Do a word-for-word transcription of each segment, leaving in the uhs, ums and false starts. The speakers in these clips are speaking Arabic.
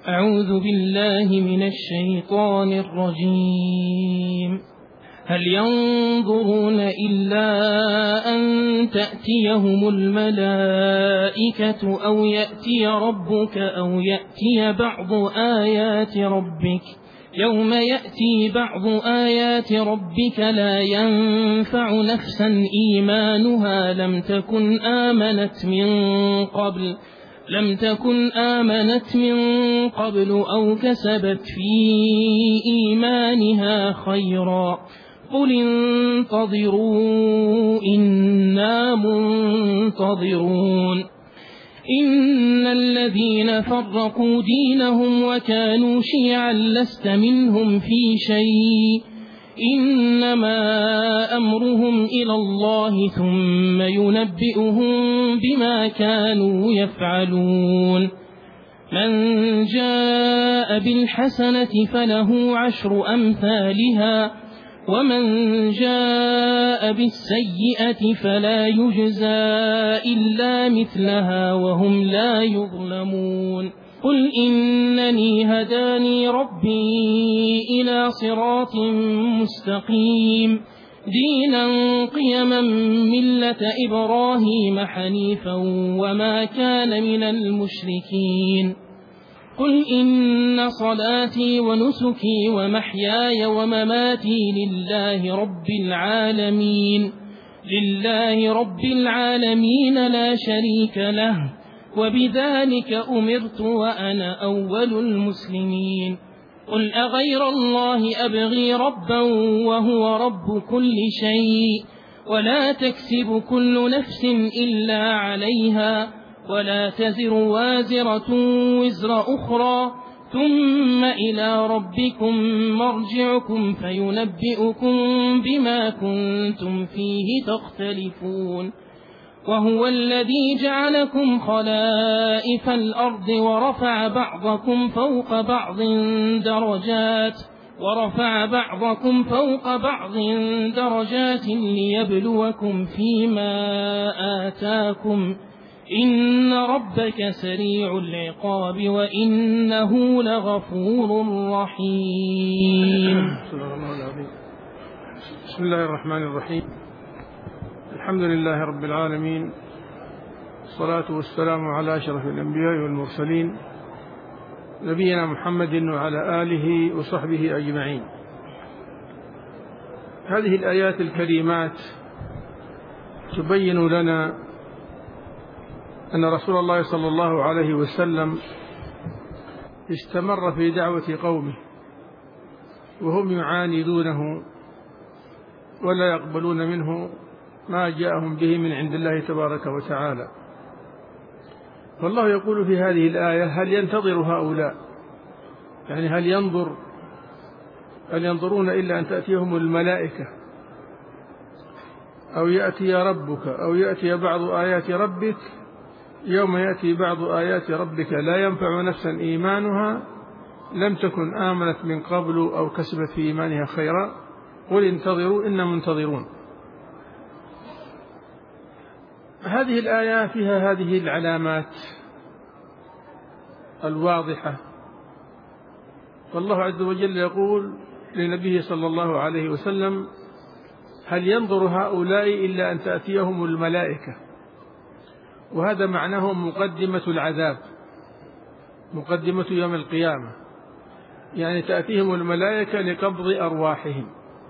أعوذ بالله من الشيطان الرجيم. هل ينظرون إلا أن تأتيهم الملائكة أو يأتي ربك أو يأتي بعض آيات ربك يوم يأتي بعض آيات ربك لا ينفع نفسا إيمانها لم تكن آمنت من قبل لم تكن آمنت من قبل أو كسبت في إيمانها خيرا قل انتظروا إنا منتظرون. إن الذين فرقوا دينهم وكانوا شيعا لست منهم في شيء إنما أمرهم إلى الله ثم ينبئهم بما كانوا يفعلون. من جاء بالحسنة فله عشر أمثالها ومن جاء بالسيئة فلا يجزى إلا مثلها وهم لا يظلمون. قل إنني هداني ربي إلى صراط مستقيم دينا قيما ملة إبراهيم حنيفا وما كان من المشركين. قل إن صلاتي ونسكي ومحياي ومماتي لله رب العالمين لله رب العالمين لا شريك له وبذلك أمرت وأنا أول المسلمين. قل أغير الله أبغي ربا وهو رب كل شيء ولا تكسب كل نفس إلا عليها ولا تزر وازرة وزر أخرى ثم إلى ربكم مرجعكم فينبئكم بما كنتم فيه تختلفون. وهو الذي جعلكم خلائف الأرض ورفع بعضكم فوق بعض درجات ورفع بعضكم فوق بعض درجات ليبلوكم فيما آتاكم إن ربك سريع العقاب وإنه لغفور رحيم. بسم الله الرحمن الرحيم. الحمد لله رب العالمين، الصلاة والسلام على أشرف الأنبياء والمرسلين نبينا محمد وعلى آله وصحبه أجمعين. هذه الآيات الكريمات تبين لنا أن رسول الله صلى الله عليه وسلم استمر في دعوة قومه وهم يعاندونه ولا يقبلون منه ما جاءهم به من عند الله تبارك وتعالى. والله يقول في هذه الآية: هل ينتظر هؤلاء، يعني هل ينظر هل ينظرون إلا أن تأتيهم الملائكة أو يأتي ربك أو يأتي بعض آيات ربك يوم يأتي بعض آيات ربك لا ينفع نفسا إيمانها لم تكن آمنت من قبل أو كسبت في إيمانها خيرا قل انتظروا إنا منتظرون. هذه الآية فيها هذه العلامات الواضحة، والله عز وجل يقول لنبيه صلى الله عليه وسلم: هل ينظر هؤلاء إلا أن تأتيهم الملائكة، وهذا معناه مقدمة العذاب، مقدمة يوم القيامة، يعني تأتيهم الملائكة لقبض أرواحهم.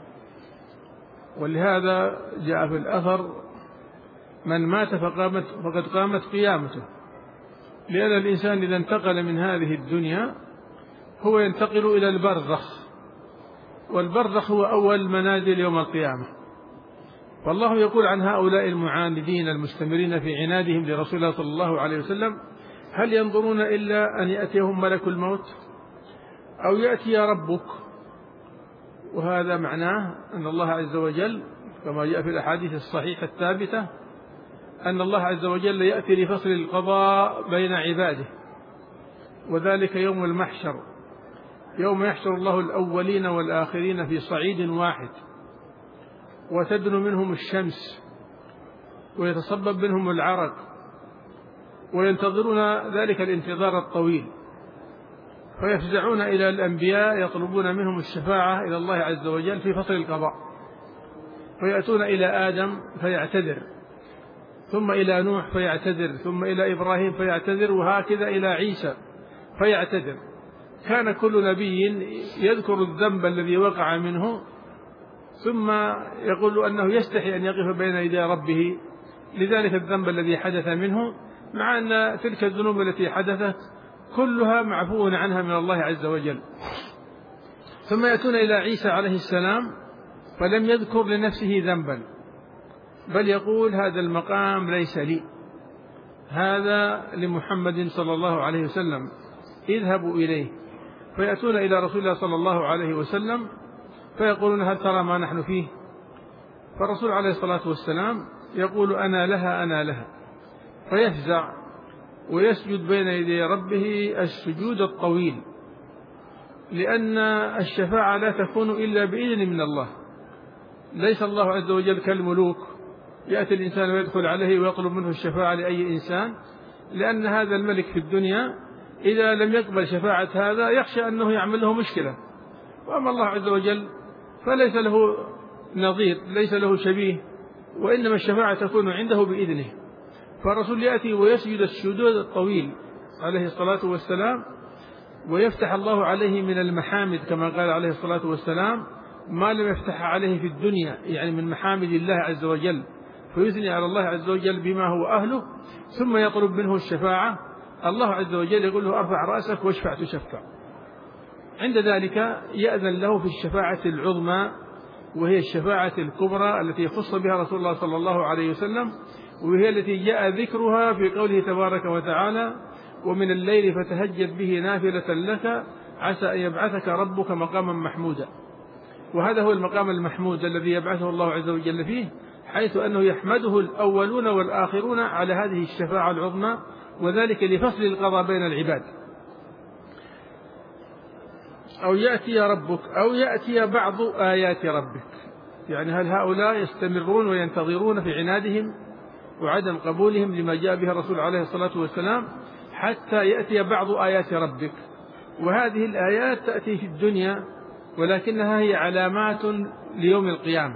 ولهذا جاء في الأثر: من مات فقامت فقد قامت قيامته، لأن الإنسان إذا انتقل من هذه الدنيا هو ينتقل إلى البرزخ، والبرزخ هو أول منازل يوم القيامة. والله يقول عن هؤلاء المعاندين المستمرين في عنادهم لرسول الله صلى الله عليه وسلم: هل ينظرون إلا أن يأتيهم ملك الموت أو يأتي ربك. وهذا معناه أن الله عز وجل كما جاء في الأحاديث الصحيحة الثابتة أن الله عز وجل يأتي لفصل القضاء بين عباده، وذلك يوم المحشر، يوم يحشر الله الأولين والآخرين في صعيد واحد، وتدنو منهم الشمس ويتصبب منهم العرق، وينتظرون ذلك الانتظار الطويل، فيفزعون إلى الأنبياء يطلبون منهم الشفاعة إلى الله عز وجل في فصل القضاء، فيأتون إلى آدم فيعتذر، ثم إلى نوح فيعتذر، ثم إلى إبراهيم فيعتذر، وهكذا إلى عيسى فيعتذر. كان كل نبي يذكر الذنب الذي وقع منه ثم يقول أنه يستحي أن يقف بين يدي ربه لذلك الذنب الذي حدث منه، مع أن تلك الذنوب التي حدثت كلها معفو عنها من الله عز وجل. ثم يأتون إلى عيسى عليه السلام فلم يذكر لنفسه ذنبا، بل يقول هذا المقام ليس لي، هذا لمحمد صلى الله عليه وسلم، اذهبوا إليه. فيأتون إلى رسول الله صلى الله عليه وسلم فيقولون هل ترى ما نحن فيه؟ فالرسول عليه الصلاة والسلام يقول أنا لها أنا لها، فيفزع ويسجد بين يدي ربه السجود الطويل، لأن الشفاعة لا تكون إلا بإذن من الله. ليس الله عز وجل كالملوك يأتي الإنسان ويدخل عليه ويطلب منه الشفاعة لأي إنسان، لأن هذا الملك في الدنيا إذا لم يقبل شفاعة هذا يخشى أنه يعمل له مشكلة. وأما الله عز وجل فليس له نظير، ليس له شبيه، وإنما الشفاعة تكون عنده بإذنه. فالرسول يأتي ويسجد السجود الطويل عليه الصلاة والسلام، ويفتح الله عليه من المحامد كما قال عليه الصلاة والسلام ما لم يفتح عليه في الدنيا، يعني من محامد الله عز وجل، فيثني على الله عز وجل بما هو أهله، ثم يطلب منه الشفاعة. الله عز وجل يقول له ارفع رأسك واشفع تشفع. عند ذلك يأذن له في الشفاعة العظمى، وهي الشفاعة الكبرى التي خص بها رسول الله صلى الله عليه وسلم، وهي التي جاء ذكرها في قوله تبارك وتعالى ومن الليل فتهجد به نافلة لك عسى أن يبعثك ربك مقاما محمودا. وهذا هو المقام المحمود الذي يبعثه الله عز وجل فيه، حيث أنه يحمده الأولون والآخرون على هذه الشفاعة العظمى، وذلك لفصل القضاء بين العباد. أو يأتي ربك أو يأتي بعض آيات ربك، يعني هل هؤلاء يستمرون وينتظرون في عنادهم وعدم قبولهم لما جاء به الرسول عليه الصلاة والسلام حتى يأتي بعض آيات ربك؟ وهذه الآيات تأتي في الدنيا ولكنها هي علامات ليوم القيامة.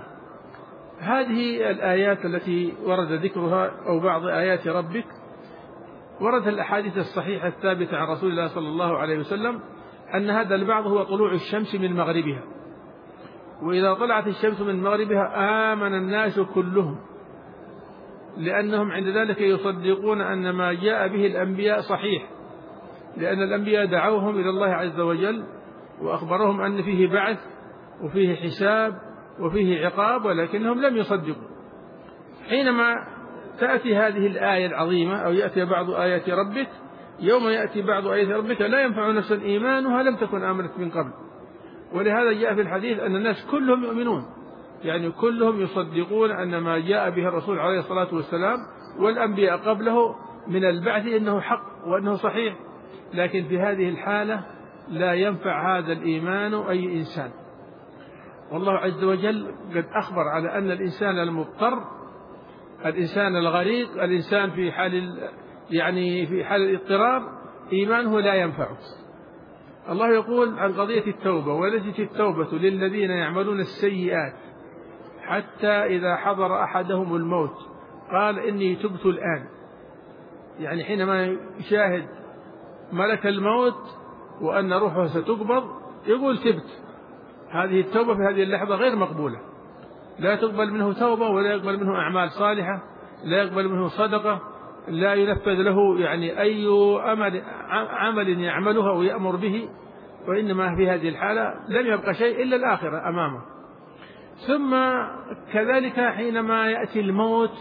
هذه الآيات التي ورد ذكرها أو بعض آيات ربك ورد الأحاديث الصحيحة الثابتة عن رسول الله صلى الله عليه وسلم أن هذا البعض هو طلوع الشمس من مغربها، وإذا طلعت الشمس من مغربها آمن الناس كلهم، لأنهم عند ذلك يصدقون أن ما جاء به الأنبياء صحيح، لأن الأنبياء دعوهم إلى الله عز وجل وأخبرهم أن فيه بعث وفيه حساب وفيه عقاب، ولكنهم لم يصدقوا. حينما تأتي هذه الآية العظيمة أو يأتي بعض آيات ربك، يوم يأتي بعض آيات ربك لا ينفع نفسا إيمانها لم تكن آمنت من قبل. ولهذا جاء في الحديث أن الناس كلهم يؤمنون، يعني كلهم يصدقون أن ما جاء به الرسول عليه الصلاة والسلام والأنبياء قبله من البعث إنه حق وأنه صحيح، لكن في هذه الحالة لا ينفع هذا الإيمان أي إنسان. والله عز وجل قد أخبر على أن الإنسان المضطر، الإنسان الغريق، الإنسان في حال يعني في حال الاضطرار إيمانه لا ينفعه. الله يقول عن قضية التوبة وليست التوبة للذين يعملون السيئات حتى إذا حضر أحدهم الموت قال إني تبت الآن، يعني حينما يشاهد ملك الموت وأن روحه ستقبض يقول تبت. هذه التوبة في هذه اللحظة غير مقبولة، لا تقبل منه توبة ولا يقبل منه أعمال صالحة، لا يقبل منه صدقة، لا ينفذ له يعني أي عمل, عمل يعمله أو يأمر به، وإنما في هذه الحالة لم يبقى شيء إلا الآخرة أمامه. ثم كذلك حينما يأتي الموت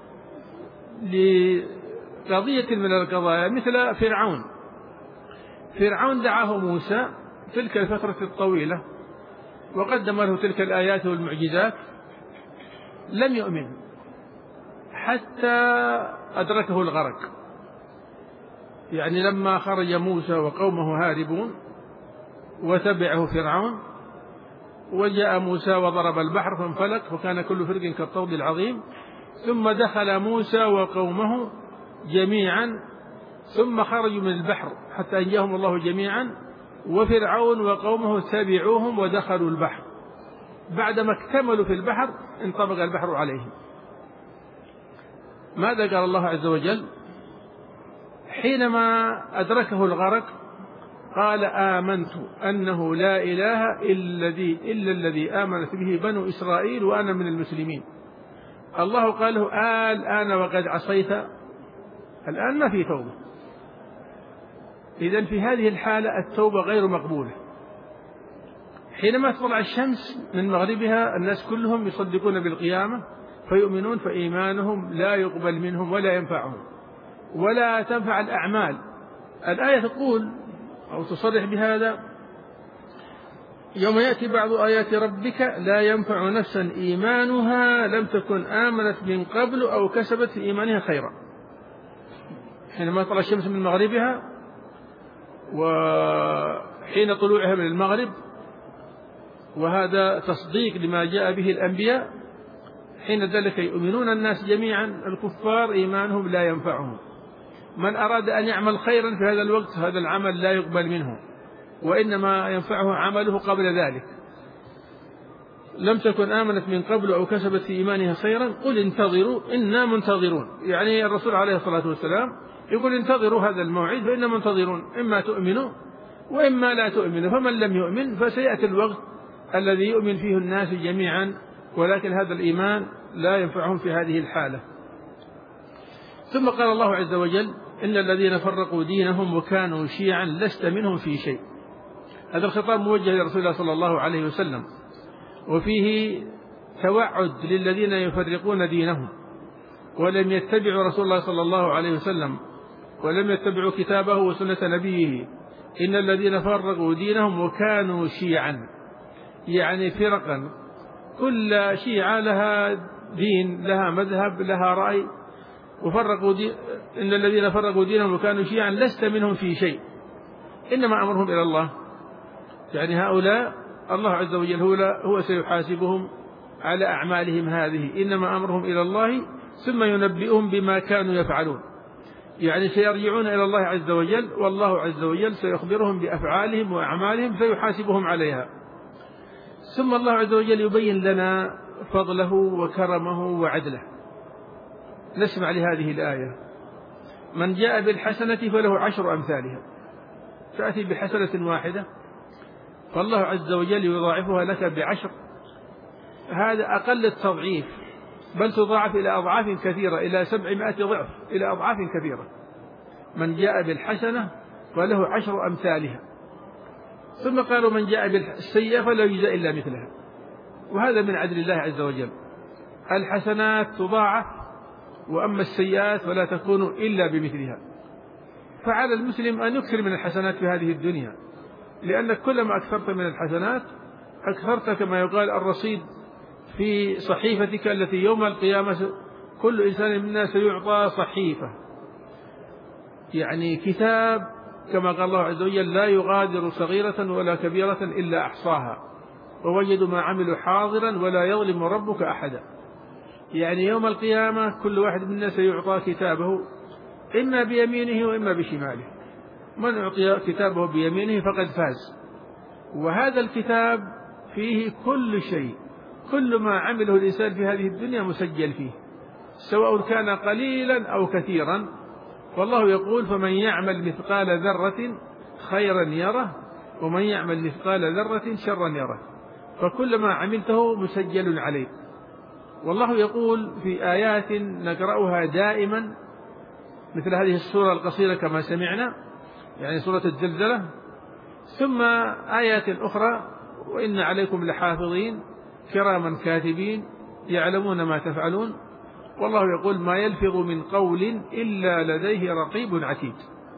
لقضية من القضايا مثل فرعون، فرعون دعاه موسى تلك الفترة الطويلة وقدم له تلك الآيات والمعجزات، لم يؤمن حتى أدركه الغرق. يعني لما خرج موسى وقومه هاربون وتبعه فرعون، وجاء موسى وضرب البحر فانفلق وكان كل فرق كالطود العظيم، ثم دخل موسى وقومه جميعا ثم خرجوا من البحر حتى أنجاهم الله جميعا، وفرعون وقومه تبعوهم ودخلوا البحر، بعدما اكتملوا في البحر انطبق البحر عليهم. ماذا قال الله عز وجل؟ حينما أدركه الغرق قال آمنت أنه لا إله إلا الذي آمنت به بنو إسرائيل وأنا من المسلمين. الله قال له الآن وقد عصيت، الآن ما في توبة. إذن في هذه الحالة التوبة غير مقبولة. حينما تطلع الشمس من مغربها الناس كلهم يصدقون بالقيامة فيؤمنون، فإيمانهم لا يقبل منهم ولا ينفعهم ولا تنفع الأعمال. الآية تقول أو تصرح بهذا: يوم يأتي بعض آيات ربك لا ينفع نفسا إيمانها لم تكن آمنت من قبل أو كسبت في إيمانها خيرا. حينما تطلع الشمس من مغربها وحين طلوعها من المغرب، وهذا تصديق لما جاء به الأنبياء، حين ذلك يؤمنون الناس جميعا. الكفار إيمانهم لا ينفعهم. من أراد أن يعمل خيرا في هذا الوقت هذا العمل لا يقبل منه، وإنما ينفعه عمله قبل ذلك. لم تكن آمنت من قبل أو كسبت في إيمانها خيرا قل انتظروا إنا منتظرون. يعني الرسول عليه الصلاة والسلام يقول انتظروا هذا الموعد فإنا منتظرون، إما تؤمنوا وإما لا تؤمنوا، فمن لم يؤمن فسيأتي الوقت الذي يؤمن فيه الناس جميعا، ولكن هذا الإيمان لا ينفعهم في هذه الحالة. ثم قال الله عز وجل: إن الذين فرقوا دينهم وكانوا شيعا لست منهم في شيء. هذا الخطاب موجه لرسول الله صلى الله عليه وسلم، وفيه توعد للذين يفرقون دينهم ولم يتبعوا رسول الله صلى الله عليه وسلم ولم يتبعوا كتابه وسنة نبيه. إن الذين فرقوا دينهم وكانوا شيعا، يعني فرقا، كل شيعة لها دين لها مذهب لها رأي، وفرقوا دين. إن الذين فرقوا دينهم وكانوا شيعا لست منهم في شيء إنما أمرهم إلى الله. يعني هؤلاء الله عز وجل هو, هو سيحاسبهم على أعمالهم هذه. إنما أمرهم إلى الله ثم ينبئهم بما كانوا يفعلون. يعني سيرجعون إلى الله عز وجل، والله عز وجل سيخبرهم بأفعالهم وأعمالهم فيحاسبهم عليها. ثم الله عز وجل يبين لنا فضله وكرمه وعدله. نسمع لهذه الآية: من جاء بالحسنة فله عشر أمثالها. تأتي بحسنة واحدة فالله عز وجل يضاعفها لك بعشر. هذا أقل التضعيف، بل تضاعف إلى أضعاف كثيرة، إلى سبعمائة ضعف، إلى أضعاف كثيرة. من جاء بالحسنة فله عشر أمثالها. ثم قالوا: من جاء بالسيئة فلا يجزى إلا مثلها. وهذا من عدل الله عز وجل. الحسنات تضاعف، وأما السيئات فلا تكون إلا بمثلها. فعلى المسلم أن يكثر من الحسنات في هذه الدنيا، لأنك كلما أكثرت من الحسنات أكثرت كما يقال الرصيد في صحيفتك التي يوم القيامة كل إنسان منا سيعطى صحيفة، يعني كتاب، كما قال الله عز وجل: لا يغادر صغيرة ولا كبيرة إلا أحصاها ووجدوا ما عملوا حاضرا ولا يظلم ربك أحدا. يعني يوم القيامة كل واحد منا سيعطى كتابه إما بيمينه وإما بشماله. من أعطي كتابه بيمينه فقد فاز. وهذا الكتاب فيه كل شيء، كل ما عمله الإنسان في هذه الدنيا مسجل فيه، سواء كان قليلا أو كثيرا. والله يقول: فمن يعمل مثقال ذرة خيرا يره ومن يعمل مثقال ذرة شرا يره. فكل ما عملته مسجل عليك. والله يقول في آيات نقرأها دائما مثل هذه السورة القصيرة كما سمعنا، يعني سورة الزلزلة، ثم آيات أخرى: وإن عليكم لحافظين كراما كاتبين يعلمون ما تفعلون. والله يقول: ما يلفظ من قول إلا لديه رقيب عتيد.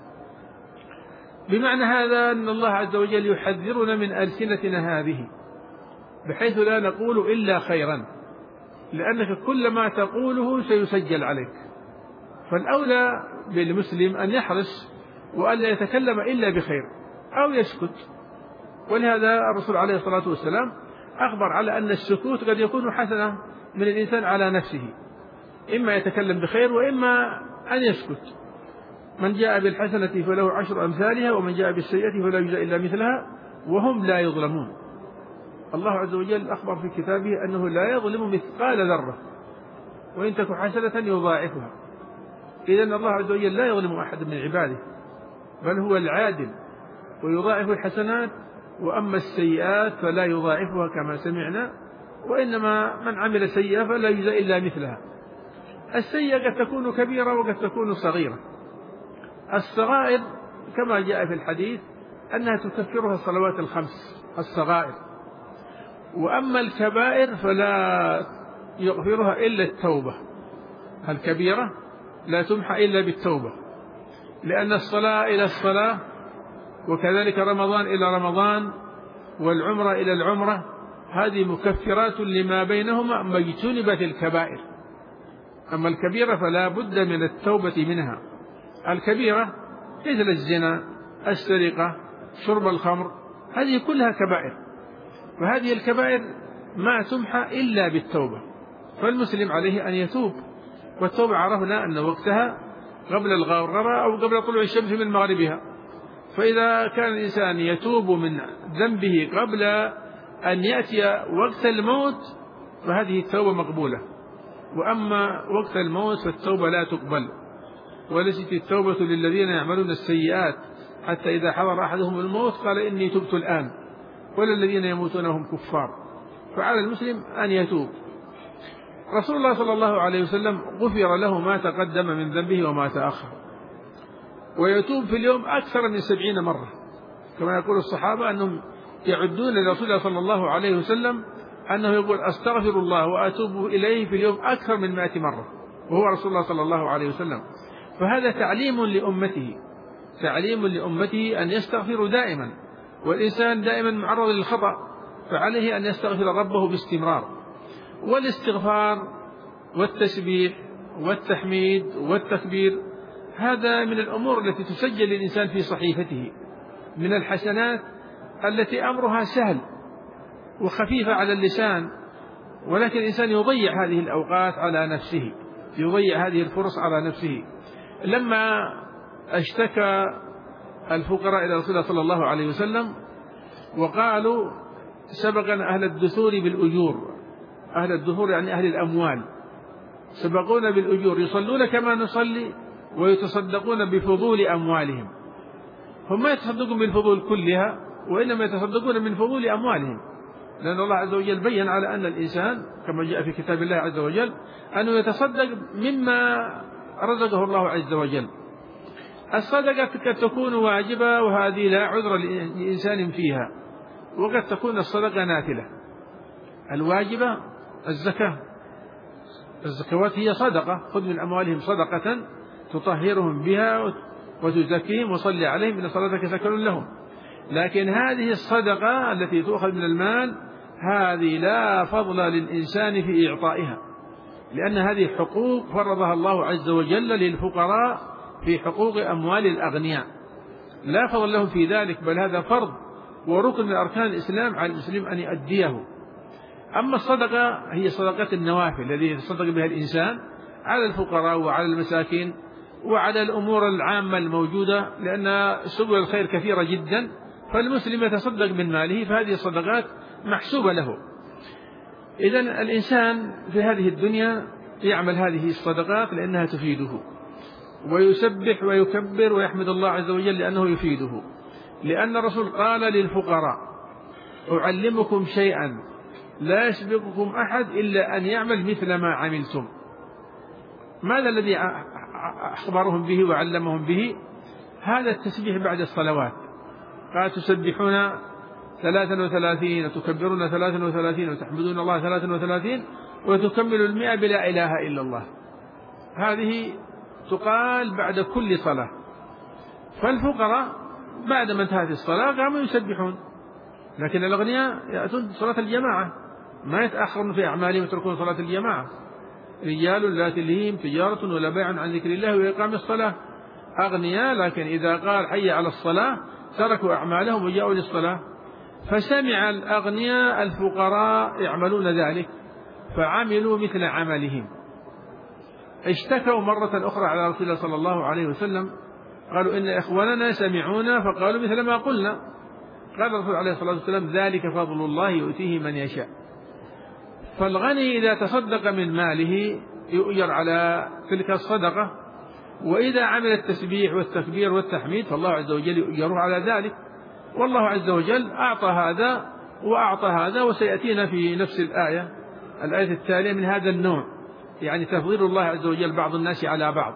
بمعنى هذا أن الله عز وجل يحذرنا من ألسنتنا هذه، بحيث لا نقول إلا خيرا، لأنك كل ما تقوله سيسجل عليك. فالأولى بالمسلم أن يحرص وألا يتكلم إلا بخير أو يسكت. ولهذا الرسول عليه الصلاة والسلام أخبر على أن السكوت قد يكون حسنة من الإنسان على نفسه، إما يتكلم بخير وإما أن يسكت. من جاء بالحسنة فله عشر أمثالها ومن جاء بالسيئة فلا يجزى إلا مثلها وهم لا يظلمون. الله عز وجل أخبر في كتابه أنه لا يظلم مثقال ذرة وإن تك حسنة يضاعفها. إذن الله عز وجل لا يظلم أحد من عباده، بل هو العادل ويضاعف الحسنات، وأما السيئات فلا يضاعفها كما سمعنا، وإنما من عمل سيئة فلا يجزى إلا مثلها. السيئة قد تكون كبيرة وقد تكون صغيرة. الصغائر كما جاء في الحديث أنها تكفرها الصلوات الخمس الصغائر، وأما الكبائر فلا يغفرها إلا التوبة. الكبيرة لا تمحى إلا بالتوبة، لأن الصلاة إلى الصلاة، وكذلك رمضان إلى رمضان، والعمرة إلى العمرة، هذه مكفرات لما بينهما ما اجتنبت الكبائر. أما الكبيرة فلا بد من التوبة منها. الكبيرة مثل الزنا، السرقة، شرب الخمر، هذه كلها كبائر، فهذه الكبائر ما تمحى إلا بالتوبة، فالمسلم عليه أن يتوب. والتوبة عرفنا أن وقتها قبل الغرغرة أو قبل طلوع الشمس من مغربها، فإذا كان الإنسان يتوب من ذنبه قبل أن يأتي وقت الموت فهذه التوبة مقبولة، وأما وقت الموت فالتوبة لا تقبل. وليست التوبة للذين يعملون السيئات حتى إذا حضر أحدهم الموت قال إني تبت الآن، ولا الذين يموتون هم كفار. فعلى المسلم أن يتوب. رسول الله صلى الله عليه وسلم غفر له ما تقدم من ذنبه وما تأخر، ويتوب في اليوم أكثر من سبعين مرة، كما يقول الصحابة أنهم يعدون لرسول الله صلى الله عليه وسلم أنه يقول أستغفر الله وأتوب إليه في اليوم أكثر من مائة مرة، وهو رسول الله صلى الله عليه وسلم. فهذا تعليم لأمته، تعليم لأمته أن يستغفروا دائما، والإنسان دائما معرض للخطأ، فعليه أن يستغفر ربه باستمرار. والاستغفار والتسبيح والتحميد والتكبير هذا من الأمور التي تسجل للإنسان في صحيفته من الحسنات التي أمرها سهل وخفيفة على اللسان، ولكن الإنسان يضيع هذه الأوقات على نفسه، يضيع هذه الفرص على نفسه. لما اشتكى الفقراء إلى رسول الله صلى الله عليه وسلم وقالوا سبقنا أهل الدثور بالأجور، أهل الدثور يعني أهل الأموال، سبقونا بالأجور، يصلون كما نصلي ويتصدقون بفضول أموالهم. هم ما يتصدقون بالفضول كلها، وإنما يتصدقون من فضول أموالهم، لأن الله عز وجل بيّن على أن الإنسان كما جاء في كتاب الله عز وجل أنه يتصدق مما رزقه الله عز وجل. الصدقة قد تكون واجبة وهذه لا عذر لإنسان فيها، وقد تكون الصدقة نافلة. الواجبة الزكاة، الزكوات هي صدقة، خذ من أموالهم صدقة تطهرهم بها وتزكيهم وصلي عليهم إن صلاتك سكن لهم. لكن هذه الصدقة التي تؤخذ من المال هذه لا فضل للإنسان في إعطائها، لأن هذه حقوق فرضها الله عز وجل للفقراء في حقوق أموال الأغنياء، لا فضل لهم في ذلك، بل هذا فرض وركن من أركان الإسلام على المسلم أن يؤديه. أما الصدقة هي صدقة النوافل الذي يتصدق بها الإنسان على الفقراء وعلى المساكين وعلى الأمور العامة الموجودة، لأن سبل الخير كثيرة جدا، فالمسلم يتصدق من ماله، فهذه الصدقات محسوبة له. إذن الإنسان في هذه الدنيا يعمل هذه الصدقات لأنها تفيده، ويسبح ويكبر ويحمد الله عز وجل لأنه يفيده، لأن الرسول قال للفقراء أعلمكم شيئا لا يسبقكم أحد إلا أن يعمل مثل ما عملتم. ماذا الذي أخبرهم به وعلمهم به؟ هذا التسبيح بعد الصلوات، قال تسبحون ثلاثا وثلاثين وتكبرون ثلاثا وثلاثين وتحمدون الله ثلاثا وثلاثين وتكمل المئة بلا إله إلا الله. هذه تقال بعد كل صلاة. فالفقراء بعد ما انتهت الصلاة قاموا يسبحون، لكن الأغنياء يأتون صلاة الجماعة، ما يتأخرون في أعمالهم ويتركون صلاة الجماعة. رجال لا تلهيهم تجارة ولا بيع عن ذكر الله وإقام الصلاة، أغنياء لكن إذا قال حي على الصلاة تركوا أعمالهم وجاءوا للصلاة. فسمع الأغنياء الفقراء يعملون ذلك فعملوا مثل عملهم. اشتكوا مرة أخرى على رسول الله صلى الله عليه وسلم قالوا إن إخواننا سمعونا فقالوا مثل ما قلنا. قال الرسول عليه الصلاة والسلام ذلك فضل الله يؤتيه من يشاء. فالغني إذا تصدق من ماله يؤجر على تلك الصدقة، وإذا عمل التسبيح والتكبير والتحميد فالله عز وجل يؤجره على ذلك. والله عز وجل أعطى هذا وأعطى هذا، وسيأتينا في نفس الآية الآية التالية من هذا النوع، يعني تفضيل الله عز وجل بعض الناس على بعض.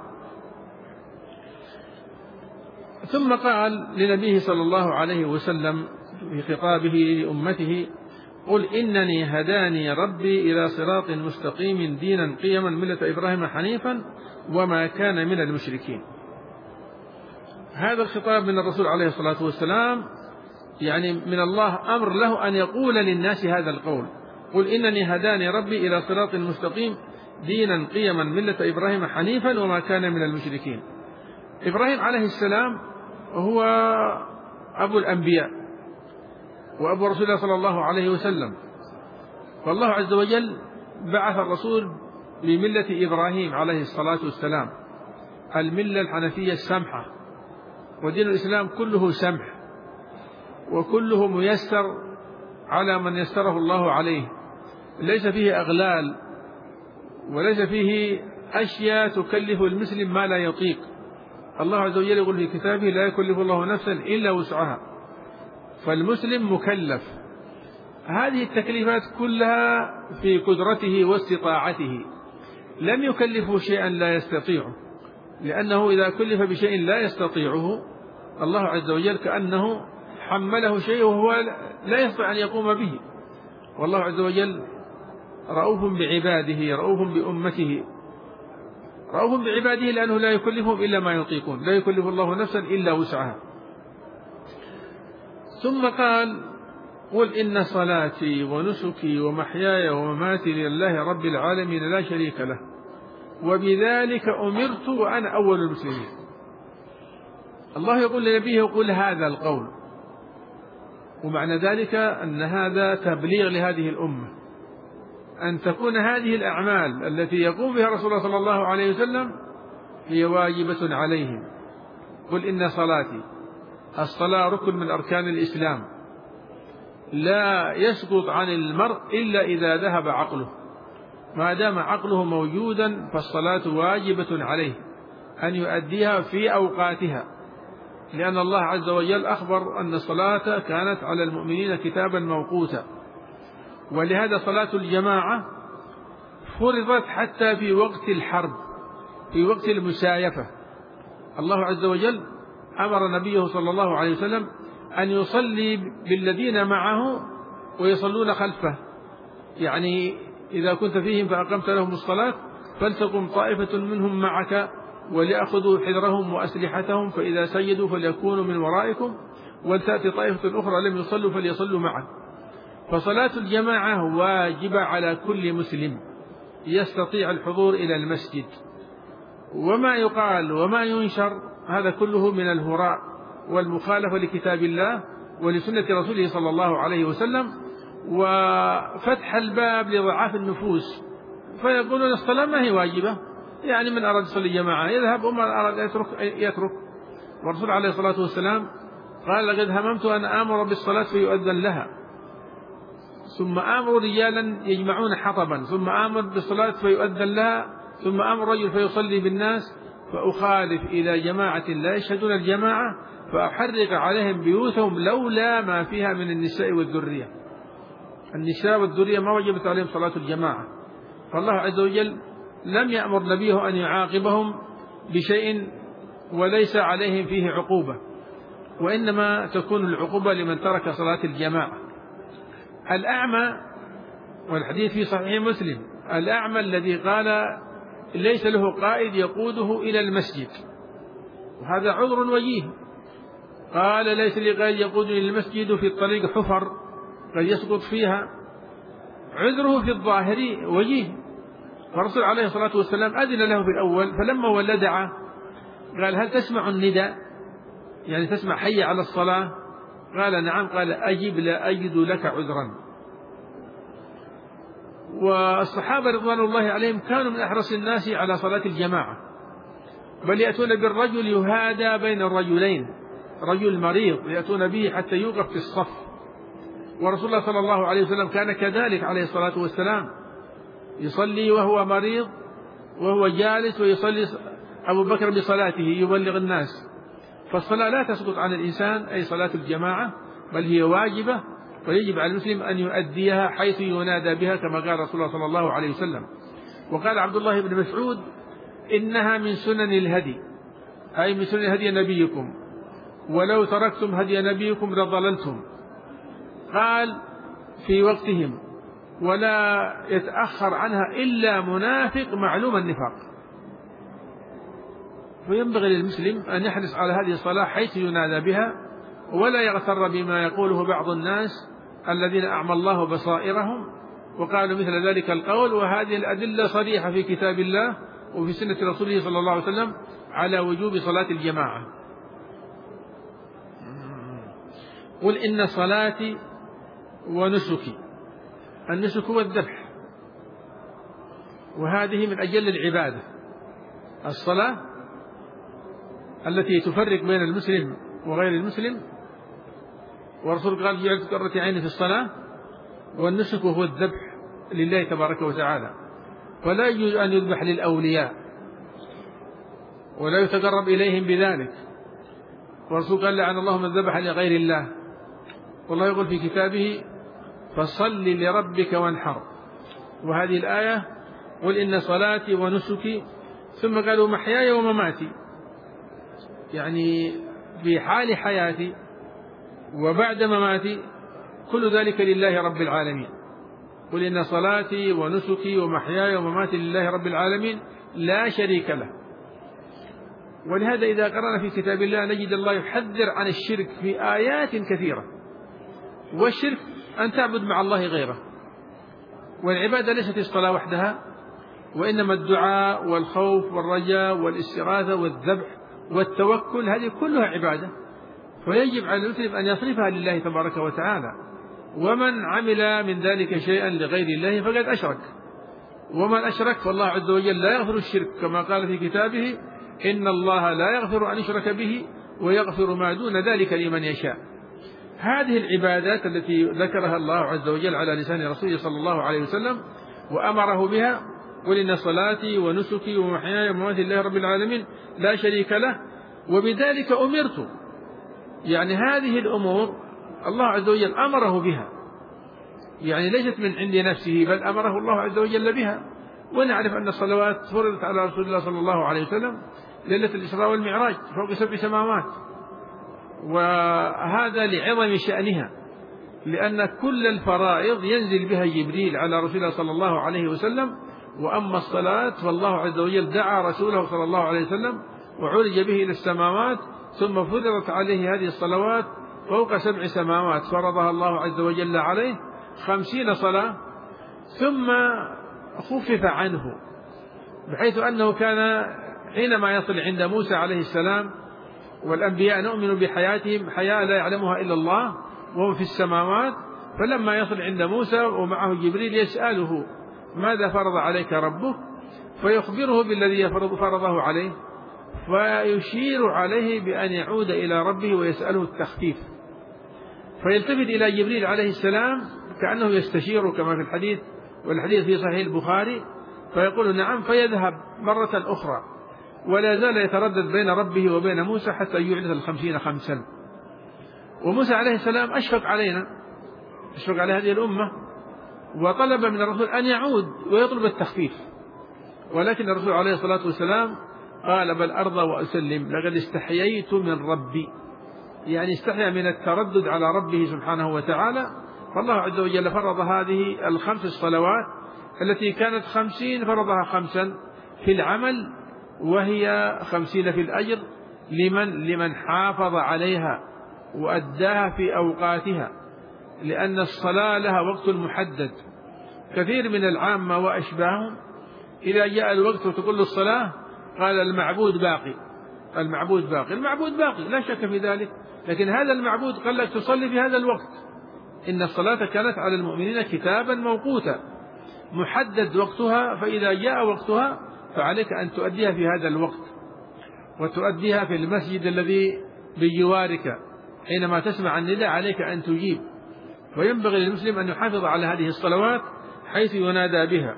ثم قال لنبيه صلى الله عليه وسلم في خطابه لأمته قل إنني هداني ربي إلى صراط مستقيم دينا قيما ملة إبراهيم حنيفا وما كان من المشركين. هذا الخطاب من الرسول عليه الصلاة والسلام، يعني من الله أمر له أن يقول للناس هذا القول، قل إنني هداني ربي إلى صراط مستقيم دينا قيما ملة إبراهيم حنيفا وما كان من المشركين. إبراهيم عليه السلام هو أبو الأنبياء وأبو رسول الله صلى الله عليه وسلم، فالله عز وجل بعث الرسول بملة إبراهيم عليه الصلاة والسلام، الملة الحنفية السمحة، ودين الإسلام كله سمح وكله ميسر على من يسره الله عليه، ليس فيه أغلال وليس فيه أشياء تكلف المسلم ما لا يطيق. الله عز وجل يقول في كتابه لا يكلف الله نفسا إلا وسعها، فالمسلم مكلف. هذه التكليفات كلها في قدرته واستطاعته، لم يكلفه شيئا لا يستطيعه، لأنه إذا كلف بشيء لا يستطيعه الله عز وجل كأنه حمله شيء وهو لا يستطيع أن يقوم به. والله عز وجل رؤوف بعباده رؤوف بأمته، رؤوف بعباده لأنه لا يكلفهم إلا ما يطيقون، لا يكلف الله نفسا إلا وسعها. ثم قال قل إن صلاتي ونسكي ومحياي ومماتي لله رب العالمين لا شريك له وبذلك أمرت وأنا أول المسلمين. الله يقول لنبيه قل هذا القول، ومعنى ذلك أن هذا تبليغ لهذه الأمة، أن تكون هذه الأعمال التي يقوم بها رسول الله صلى الله عليه وسلم هي واجبة عليهم. قل إن صلاتي، الصلاة ركن من أركان الإسلام لا يسقط عن المرء إلا إذا ذهب عقله، ما دام عقله موجودا فالصلاة واجبة عليه أن يؤديها في أوقاتها، لأن الله عز وجل أخبر أن الصلاة كانت على المؤمنين كتابا موقوتا. ولهذا صلاة الجماعة فرضت حتى في وقت الحرب، في وقت المسايفة. الله عز وجل أمر نبيه صلى الله عليه وسلم أن يصلي بالذين معه ويصلون خلفه، يعني إذا كنت فيهم فأقمت لهم الصلاة فلتقم طائفة منهم معك وليأخذوا حذرهم وأسلحتهم فإذا سجدوا فليكونوا من ورائكم ولتأتي طائفة أخرى لم يصلوا فليصلوا معك. فصلاة الجماعة واجبة على كل مسلم يستطيع الحضور إلى المسجد. وما يقال وما ينشر هذا كله من الهراء والمخالفة لكتاب الله ولسنة رسوله صلى الله عليه وسلم، وفتح الباب لضعاف النفوس، فيقولون الصلاة ما هي واجبة، يعني من أراد يصلي جماعة يذهب ومن أراد يترك يترك. والرسول عليه الصلاة والسلام قال لقد هممت أن آمر بالصلاة فيؤذن لها، ثم آمر رجالا يجمعون حطبا، ثم آمر بالصلاة فيؤذن لها، ثم آمر رجل فيصلي بالناس، فأخالف إلى جماعة لا يشهدون الجماعة فأحرق عليهم بيوتهم لولا ما فيها من النساء والذرية. النساء والذرية ما وجبت عليهم صلاة الجماعة، فالله عز وجل لم يأمر نبيه أن يعاقبهم بشيء وليس عليهم فيه عقوبة، وإنما تكون العقوبة لمن ترك صلاة الجماعة. الأعمى، والحديث في صحيح مسلم، الأعمى الذي قال ليس له قائد يقوده إلى المسجد، وهذا عذر وجيه، قال ليس لي قائد يقودني إلى المسجد في الطريق حفر قد يسقط فيها، عذره في الظاهر وجيه. فالرسول عليه الصلاة والسلام أذن له في الأول، فلما ولدع قال هل تسمع النداء، يعني تسمع حي على الصلاة؟ قال نعم. قال أجب لا أجد لك عذرا. والصحابة رضوان الله عليهم كانوا من أحرص الناس على صلاة الجماعة، بل يأتون بالرجل يهادى بين الرجلين، رجل مريض يأتون به حتى يوقف في الصف. ورسول الله صلى الله عليه وسلم كان كذلك عليه الصلاة والسلام، يصلي وهو مريض وهو جالس، ويصلي أبو بكر بصلاته يبلغ الناس. فالصلاة لا تسقط عن الإنسان، أي صلاة الجماعة، بل هي واجبة، ويجب على المسلم أن يؤديها حيث ينادى بها كما قال رسول الله صلى الله عليه وسلم. وقال عبد الله بن مسعود: إنها من سنن الهدي، أي من سنن هدي نبيكم، ولو تركتم هدي نبيكم لضللتم. قال في وقتهم: ولا يتأخر عنها إلا منافق معلوم النفاق. فينبغي للمسلم أن يحرص على هذه الصلاة حيث ينادى بها، ولا يغتر بما يقوله بعض الناس الذين أعمى الله بصائرهم وقالوا مثل ذلك القول. وهذه الأدلة صريحة في كتاب الله وفي سنة رسوله صلى الله عليه وسلم على وجوب صلاة الجماعة. قل إن صلاتي ونسكي، النسك هو الذبح، وهذه من أجل العبادة. الصلاة التي تفرق بين المسلم وغير المسلم، ورسول قال: جعلت قرة عيني في الصلاة. والنسك هو الذبح لله تبارك وتعالى، فلا يجوز أن يذبح للأولياء ولا يتقرب إليهم بذلك. والرسول قال: لعن الله من ذبح لغير الله. والله يقول في كتابه: فصل لربك وانحر. وهذه الآية: قل إن صلاتي ونسكي، ثم قالوا محياي ومماتي، يعني في حال حياتي وبعد مماتي كل ذلك لله رب العالمين. قل إن صلاتي ونسكي ومحياي ومماتي لله رب العالمين لا شريك له. ولهذا إذا قرأنا في كتاب الله نجد الله يحذر عن الشرك في آيات كثيرة. والشرك أن تعبد مع الله غيره، والعبادة ليست الصلاة وحدها، وإنما الدعاء والخوف والرجاء والاستغاثة والذبح والتوكل، هذه كلها عبادة، فيجب على المسلم أن يصرفها لله تبارك وتعالى. ومن عمل من ذلك شيئا لغير الله فقد أشرك، ومن أشرك فالله عز وجل لا يغفر الشرك، كما قال في كتابه: إن الله لا يغفر أن يشرك به ويغفر ما دون ذلك لمن يشاء. هذه العبادات التي ذكرها الله عز وجل على لسان رسوله صلى الله عليه وسلم وأمره بها: قل إن صلاتي ونسكي ومحياي ومماتي لله رب العالمين لا شريك له، وبذلك أمرت. يعني هذه الأمور الله عز وجل أمره بها، يعني ليست من عند نفسه، بل أمره الله عز وجل بها. ونعرف أن الصلوات فرضت على رسول الله صلى الله عليه وسلم ليلة الإسراء والمعراج فوق سبع سماوات، وهذا لعظم شأنها، لأن كل الفرائض ينزل بها جبريل على رسول الله صلى الله عليه وسلم. وأما الصلاة فالله عز وجل دعا رسوله صلى الله عليه وسلم وعرج به إلى السماوات، ثم فرضت عليه هذه الصلوات فوق سبع سماوات، فرضها الله عز وجل عليه خمسين صلاة، ثم خفف عنه، بحيث أنه كان حينما يصل عند موسى عليه السلام، والأنبياء نؤمن بحياتهم حياة لا يعلمها إلا الله وهو في السماوات، فلما يصل عند موسى ومعه جبريل يسأله: ماذا فرض عليك ربك؟ فيخبره بالذي فرضه عليه، فيشير عليه بأن يعود إلى ربه ويسأله التخفيف، فيلتفت إلى جبريل عليه السلام كأنه يستشير كما في الحديث، والحديث في صحيح البخاري، فيقول: نعم، فيذهب مرة أخرى، ولا زال يتردد بين ربه وبين موسى حتى يعدد الخمسين خمسا. وموسى عليه السلام أشفق علينا، أشفق على هذه الأمة، وطلب من الرسول أن يعود ويطلب التخفيف، ولكن الرسول عليه الصلاة والسلام قال: بل أرضى وأسلم، لقد استحييت من ربي، يعني استحيا من التردد على ربه سبحانه وتعالى. فالله عز وجل فرض هذه الخمس الصلوات التي كانت خمسين، فرضها خمسا في العمل، وهي خمسين في الأجر لمن لمن حافظ عليها وأداها في أوقاتها، لأن الصلاة لها وقت محدد. كثير من العامة وأشباههم إذا جاء الوقت وتقول الصلاة قال: المعبود باقي، المعبود باقي، المعبود باقي، لا شك في ذلك، لكن هذا المعبود قال لك تصلي في هذا الوقت. إن الصلاة كانت على المؤمنين كتابا موقوتا محدد وقتها، فإذا جاء وقتها فعليك أن تؤديها في هذا الوقت. وتؤديها في المسجد الذي بجوارك، حينما تسمع النداء عليك أن تجيب. وينبغي للمسلم أن يحافظ على هذه الصلوات حيث ينادى بها.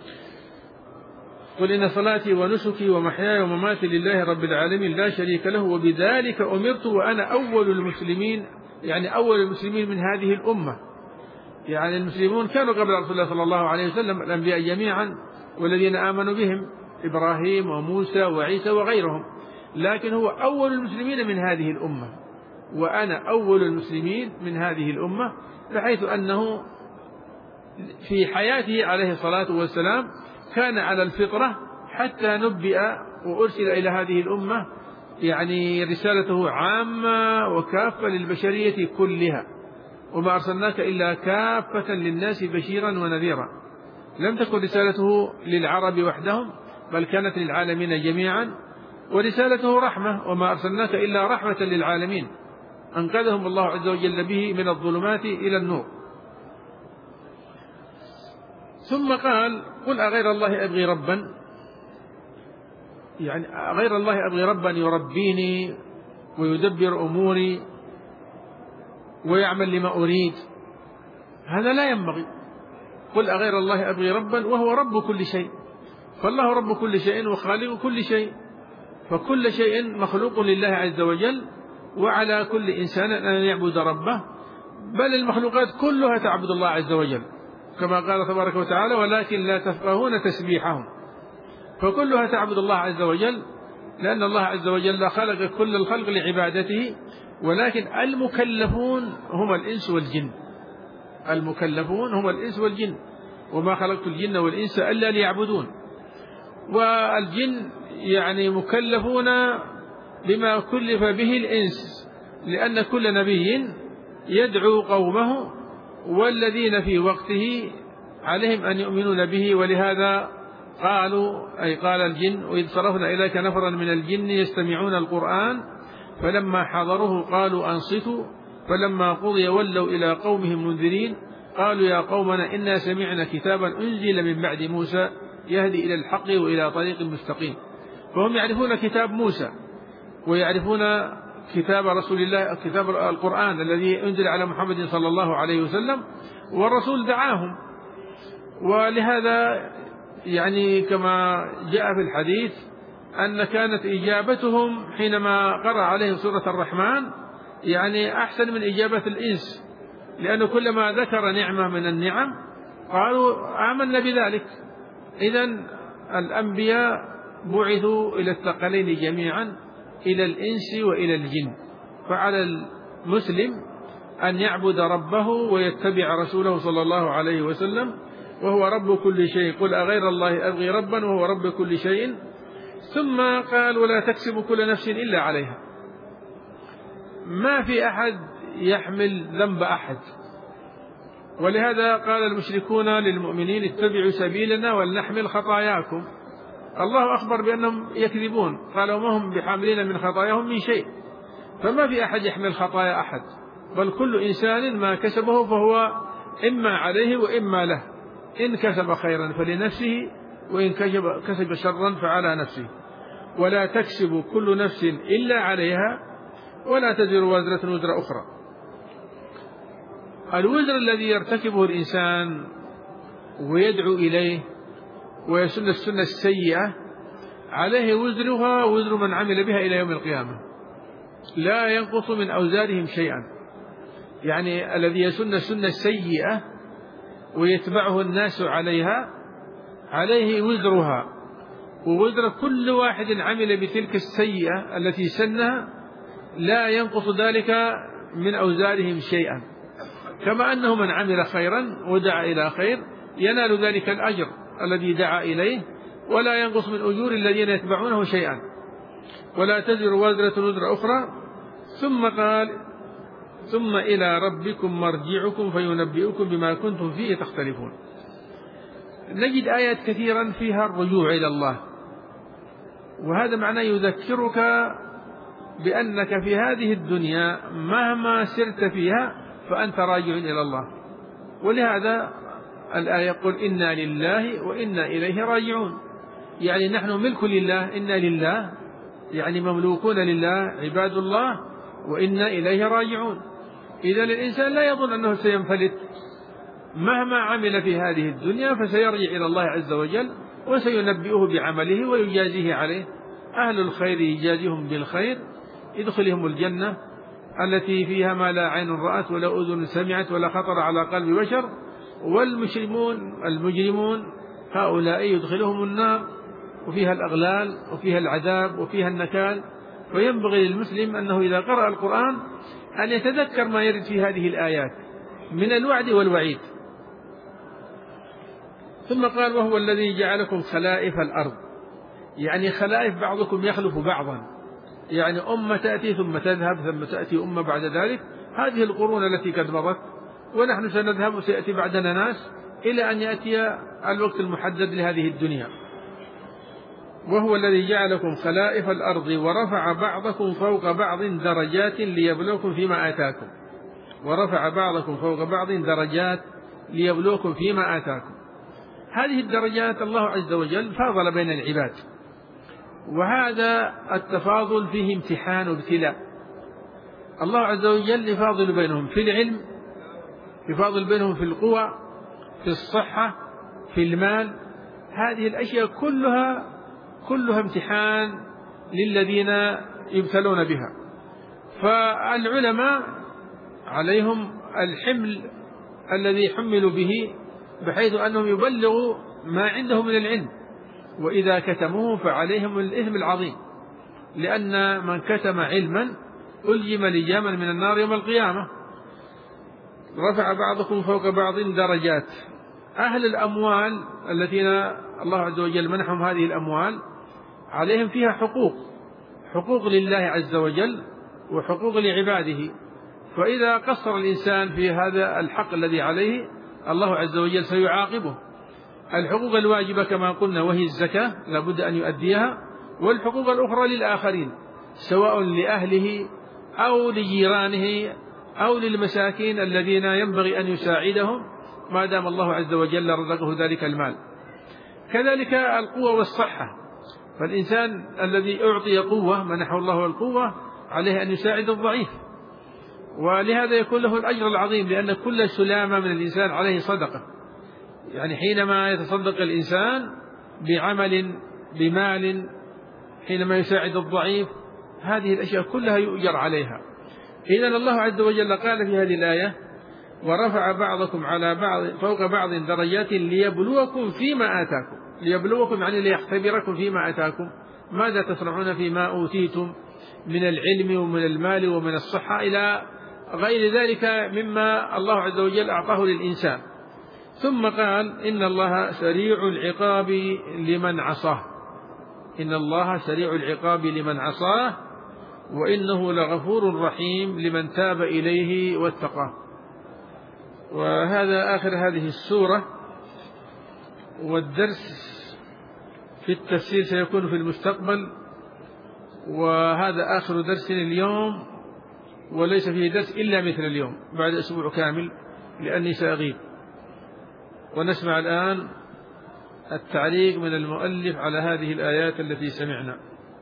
قل إن صلاتي ونسكي ومحياي ومماتي لله رب العالمين لا شريك له وبذلك أمرت وأنا أول المسلمين، يعني أول المسلمين من هذه الأمة. يعني المسلمون كانوا قبل رسول الله صلى الله عليه وسلم الأنبياء جميعا والذين آمنوا بهم إبراهيم وموسى وعيسى وغيرهم، لكن هو أول المسلمين من هذه الأمة، وأنا أول المسلمين من هذه الأمة، بحيث أنه في حياته عليه الصلاة والسلام كان على الفطرة حتى نبئ وأرسل إلى هذه الأمة، يعني رسالته عامة وكافة للبشرية كلها، وما أرسلناك إلا كافة للناس بشيرا ونذيرا. لم تكن رسالته للعرب وحدهم بل كانت للعالمين جميعا، ورسالته رحمة، وما أرسلناك إلا رحمة للعالمين، أنقذهم الله عز وجل به من الظلمات إلى النور. ثم قال قل أغير الله أبغي ربا، يعني غير الله أبغي ربا يربيني ويدبر أموري ويعمل لما أريد، هذا لا ينبغي. قل أغير الله أبغي ربا وهو رب كل شيء، فالله رب كل شيء وخالق كل شيء، فكل شيء مخلوق لله عز وجل، وعلى كل إنسان أن يعبد ربه، بل المخلوقات كلها تعبد الله عز وجل كما قال تبارك وتعالى ولكن لا تفقهون تسبيحهم، فكلها تعبد الله عز وجل، لأن الله عز وجل خلق كل الخلق لعبادته، ولكن المكلفون هم الإنس والجن، المكلفون هم الإنس والجن، وما خلقت الجن والإنس إلا ليعبدون. والجن يعني مكلفون بما كلف به الإنس، لأن كل نبي يدعو قومه والذين في وقته عليهم أن يؤمنون به، ولهذا قالوا أي قال الجن وإذ صرفنا إليك نفرا من الجن يستمعون القرآن فلما حضروه قالوا أنصتوا فلما قضي ولوا إلى قومهم منذرين قالوا يا قومنا إنا سمعنا كتابا أنزل من بعد موسى يهدي إلى الحق وإلى طريق مستقيم. فهم يعرفون كتاب موسى ويعرفون كتاب رسول الله، كتاب القرآن الذي أنزل على محمد صلى الله عليه وسلم، والرسول دعاهم. ولهذا يعني كما جاء في الحديث أن كانت إجابتهم حينما قرأ عليهم سورة الرحمن يعني أحسن من إجابة الإنس، لأنه كلما ذكر نعمة من النعم قالوا آمنا بذلك. إذن الأنبياء بعثوا إلى الثقلين جميعا، إلى الإنس وإلى الجن، فعلى المسلم أن يعبد ربه ويتبع رسوله صلى الله عليه وسلم وهو رب كل شيء. قل أغير الله أبغي ربا وهو رب كل شيء. ثم قال ولا تكسب كل نفس إلا عليها. ما في أحد يحمل ذنب أحد، ولهذا قال المشركون للمؤمنين اتبعوا سبيلنا ولنحمل خطاياكم. الله أخبر بأنهم يكذبون، قالوا ما هم بحاملين من خطاياهم من شيء، فما في أحد يحمل خطايا أحد، بل كل إنسان ما كسبه فهو إما عليه وإما له، إن كسب خيرا فلنفسه وإن كسب شرا فعلى نفسه. ولا تكسب كل نفس إلا عليها ولا تزر وازرة وزر أخرى. الوزر الذي يرتكبه الإنسان ويدعو إليه ويسن السنة السيئة عليه وزرها وزر من عمل بها إلى يوم القيامة، لا ينقص من أوزارهم شيئا. يعني الذي يسن السنة السيئة ويتبعه الناس عليها عليه وزرها ووزر كل واحد عمل بتلك السيئة التي سنها، لا ينقص ذلك من أوزارهم شيئا. كما أنه من عمل خيرا ودعا إلى خير ينال ذلك الأجر الذي دعا إليه، ولا ينقص من أجور الذين يتبعونه شيئا. ولا تزر وازرة وزر أخرى. ثم قال ثم إلى ربكم مرجعكم فينبئكم بما كنتم فيه تختلفون. نجد آيات كثيرا فيها الرجوع إلى الله، وهذا معناه يذكرك بأنك في هذه الدنيا مهما سرت فيها فأنت راجع إلى الله. ولهذا الآية يقول إنا لله وإنا إليه راجعون، يعني نحن ملك لله، إنا لله يعني مملوكون لله عباد الله وإنا إليه راجعون. إذا الإنسان لا يظن أنه سينفلت، مهما عمل في هذه الدنيا فسيرجع إلى الله عز وجل وسينبئه بعمله ويجازيه عليه. أهل الخير يجازيهم بالخير، يدخلهم الجنة التي فيها ما لا عين رأت ولا أذن سمعت ولا خطر على قلب بشر. والمجرمون المجرمون هؤلاء يدخلهم النار وفيها الأغلال وفيها العذاب وفيها النكال. فينبغي للمسلم أنه إذا قرأ القرآن أن يتذكر ما يرد في هذه الآيات من الوعد والوعيد. ثم قال وهو الذي جعلكم خلائف الأرض، يعني خلائف بعضكم يخلف بعضا، يعني أمة تأتي ثم تذهب ثم تأتي أمة بعد ذلك. هذه القرون التي قد مضت ونحن سنذهب وسيأتي بعدنا ناس إلى أن يأتي الوقت المحدد لهذه الدنيا. وهو الذي جعلكم خلائف الأرض ورفع بعضكم فوق بعض درجات ليبلوكم فيما آتاكم. ورفع بعضكم فوق بعض درجات ليبلوكم فيما آتاكم. هذه الدرجات الله عز وجل فاضل بين العباد، وهذا التفاضل فيه امتحان وابتلاء. الله عز وجل يفاضل بينهم في العلم، يفاضل بينهم في القوى، في الصحة، في المال. هذه الأشياء كلها كلها امتحان للذين يبتلون بها. فالعلماء عليهم الحمل الذي حملوا به، بحيث أنهم يبلغوا ما عندهم من العلم، وإذا كتموه فعليهم الإثم العظيم، لأن من كتم علما ألجم لجاما من النار يوم القيامة. رفع بعضكم فوق بعض درجات. أهل الأموال الذين الله عز وجل منحهم هذه الأموال عليهم فيها حقوق، حقوق لله عز وجل وحقوق لعباده. فإذا قصر الإنسان في هذا الحق الذي عليه الله عز وجل سيعاقبه. الحقوق الواجبة كما قلنا وهي الزكاة لابد أن يؤديها، والحقوق الأخرى للآخرين سواء لأهله أو لجيرانه أو للمساكين الذين ينبغي أن يساعدهم ما دام الله عز وجل رزقه ذلك المال. كذلك القوة والصحة، فالإنسان الذي أعطي قوة منحه الله القوة عليه أن يساعد الضعيف، ولهذا يكون له الأجر العظيم، لأن كل سلامة من الإنسان عليه صدقة. يعني حينما يتصدق الإنسان بعمل بمال، حينما يساعد الضعيف، هذه الأشياء كلها يؤجر عليها. إذن الله عز وجل قال في هذه الآية ورفع بعضكم على بعض فوق بعض درجات ليبلوكم فيما آتاكم. ليبلوكم يعني ليختبركم فيما آتاكم، ماذا تصنعون فيما أوتيتم من العلم ومن المال ومن الصحة إلى غير ذلك مما الله عز وجل أعطاه للإنسان. ثم قال إن الله سريع العقاب لمن عصاه. إن الله سريع العقاب لمن عصاه وإنه لغفور رحيم لمن تاب إليه واتقاه. وهذا آخر هذه السورة، والدرس في التفسير سيكون في المستقبل، وهذا آخر درس اليوم، وليس فيه درس إلا مثل اليوم بعد أسبوع كامل لأني سأغيب. ونسمع الآن التعليق من المؤلف على هذه الآيات التي سمعنا.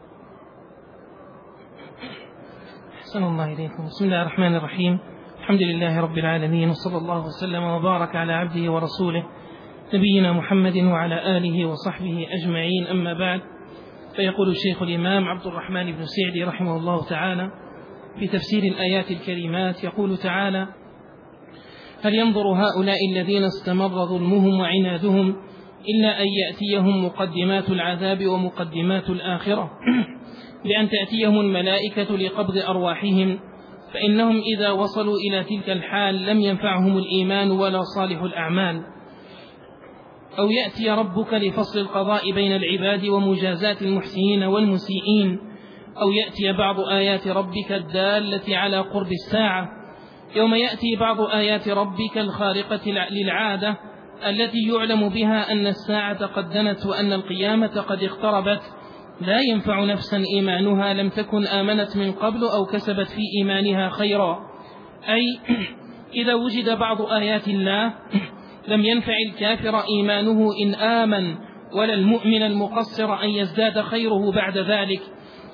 أحسن الله إليكم. بسم الله الرحمن الرحيم. الحمد لله رب العالمين، وصلى الله وسلم وبارك على عبده ورسوله نبينا محمد وعلى آله وصحبه أجمعين. أما بعد، فيقول الشيخ الإمام عبد الرحمن بن سعدي رحمه الله تعالى في تفسير الآيات الكريمات، يقول تعالى: هل ينظر هؤلاء الذين استمر ظلمهم وعنادهم إلا أن يأتيهم مقدمات العذاب ومقدمات الآخرة بأن تأتيهم الملائكة لقبض أرواحهم، فإنهم إذا وصلوا إلى تلك الحال لم ينفعهم الإيمان ولا صالح الأعمال. أو يأتي ربك لفصل القضاء بين العباد ومجازاة المحسنين والمسيئين، أو يأتي بعض آيات ربك الدالة على قرب الساعة، يوم يأتي بعض آيات ربك الخارقة للعادة التي يعلم بها أن الساعة قد دنت وأن القيامة قد اقتربت، لا ينفع نفسا إيمانها لم تكن آمنت من قبل أو كسبت في إيمانها خيرا. أي إذا وجد بعض آيات الله لم ينفع الكافر إيمانه إن آمن، ولا المؤمن المقصر أن يزداد خيره بعد ذلك،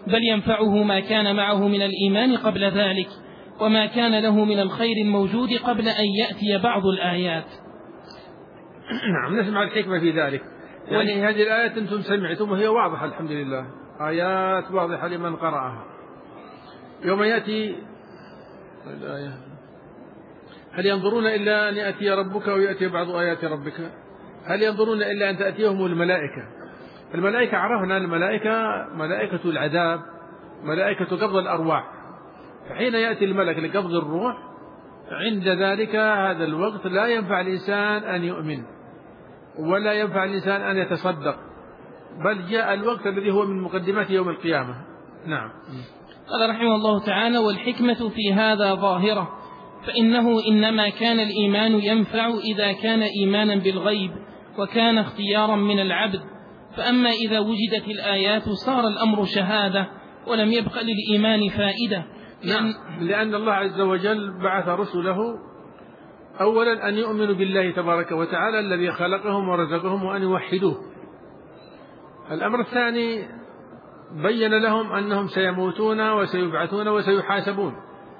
بل ينفعه ما كان معه من الإيمان قبل ذلك، وما كان له من الخير الموجود قبل أن يأتي بعض الآيات. نعم، نسمع الحكمة في ذلك. يعني هذه الآيات أنتم سمعتم وهي واضحة الحمد لله، آيات واضحة لمن قرأها. يوم يأتي الآية: هل ينظرون إلا أن يأتي ربك ويأتي بعض آيات ربك؟ هل ينظرون إلا أن تأتيهم الملائكة؟ الملائكة عرفنا الملائكة ملائكة العذاب، ملائكة قبض الأرواح. فحين يأتي الملك لقبض الروح عند ذلك هذا الوقت لا ينفع الإنسان أن يؤمن ولا ينفع الإنسان أن يتصدق، بل جاء الوقت الذي هو من مقدمات يوم القيامة. نعم. قال رحمه الله تعالى: والحكمة في هذا ظاهرة، فإنه إنما كان الإيمان ينفع إذا كان إيمانا بالغيب وكان اختيارا من العبد، فأما إذا وجدت الآيات صار الأمر شهادة ولم يبق للإيمان فائدة. لأن, لأن الله عز وجل بعث رسله أولا أن يؤمنوا بالله تبارك وتعالى الذي خلقهم ورزقهم وأن يوحدوه. الأمر الثاني بين لهم أنهم سيموتون وسيبعثون وسيحاسبون.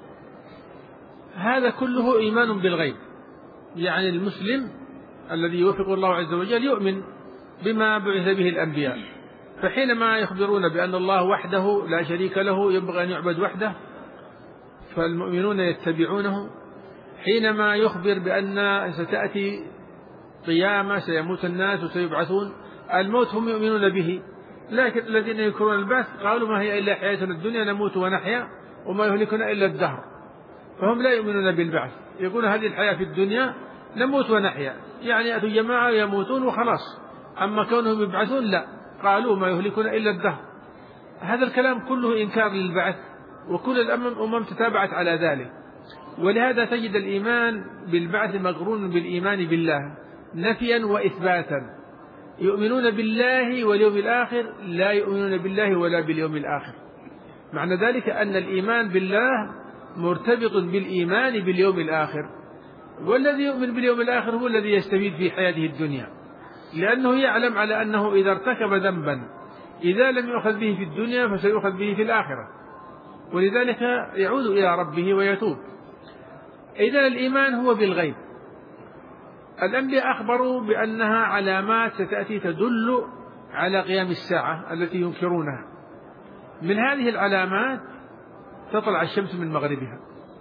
هذا كله إيمان بالغيب، يعني المسلم الذي يوفق الله عز وجل يؤمن بما بعث به الأنبياء. فحينما يخبرون بأن الله وحده لا شريك له ينبغي أن يعبد وحده فالمؤمنون يتبعونه. حينما يخبر بأن ستأتي قيامة سيموت الناس وسيبعثون، الموت هم يؤمنون به، لكن الذين ينكرون البعث قالوا ما هي إلا حياتنا الدنيا نموت ونحيا وما يهلكنا إلا الدهر. فهم لا يؤمنون بالبعث، يقولون هذه الحياة في الدنيا نموت ونحيا، يعني يأتوا جماعة يموتون وخلاص، أما كونهم يبعثون لا، قالوا ما يهلكنا إلا الدهر. هذا الكلام كله إنكار للبعث، وكل الأمم تتابعت على ذلك. ولهذا تجد الإيمان بالبعث مقرون بالإيمان بالله نفيا وإثباتا. يؤمنون بالله واليوم الآخر، لا يؤمنون بالله ولا باليوم الآخر. معنى ذلك أن الإيمان بالله مرتبط بالإيمان باليوم الآخر، والذي يؤمن باليوم الآخر هو الذي يستفيد في حياته الدنيا، لأنه يعلم على أنه إذا ارتكب ذنبا إذا لم يؤخذ به في الدنيا فسيؤخذ به في الآخرة، ولذلك يعود إلى ربه ويتوب. إذا الإيمان هو بالغيب. الأنبياء أخبروا بأنها علامات ستأتي تدل على قيام الساعة التي ينكرونها. من هذه العلامات تطلع الشمس من مغربها،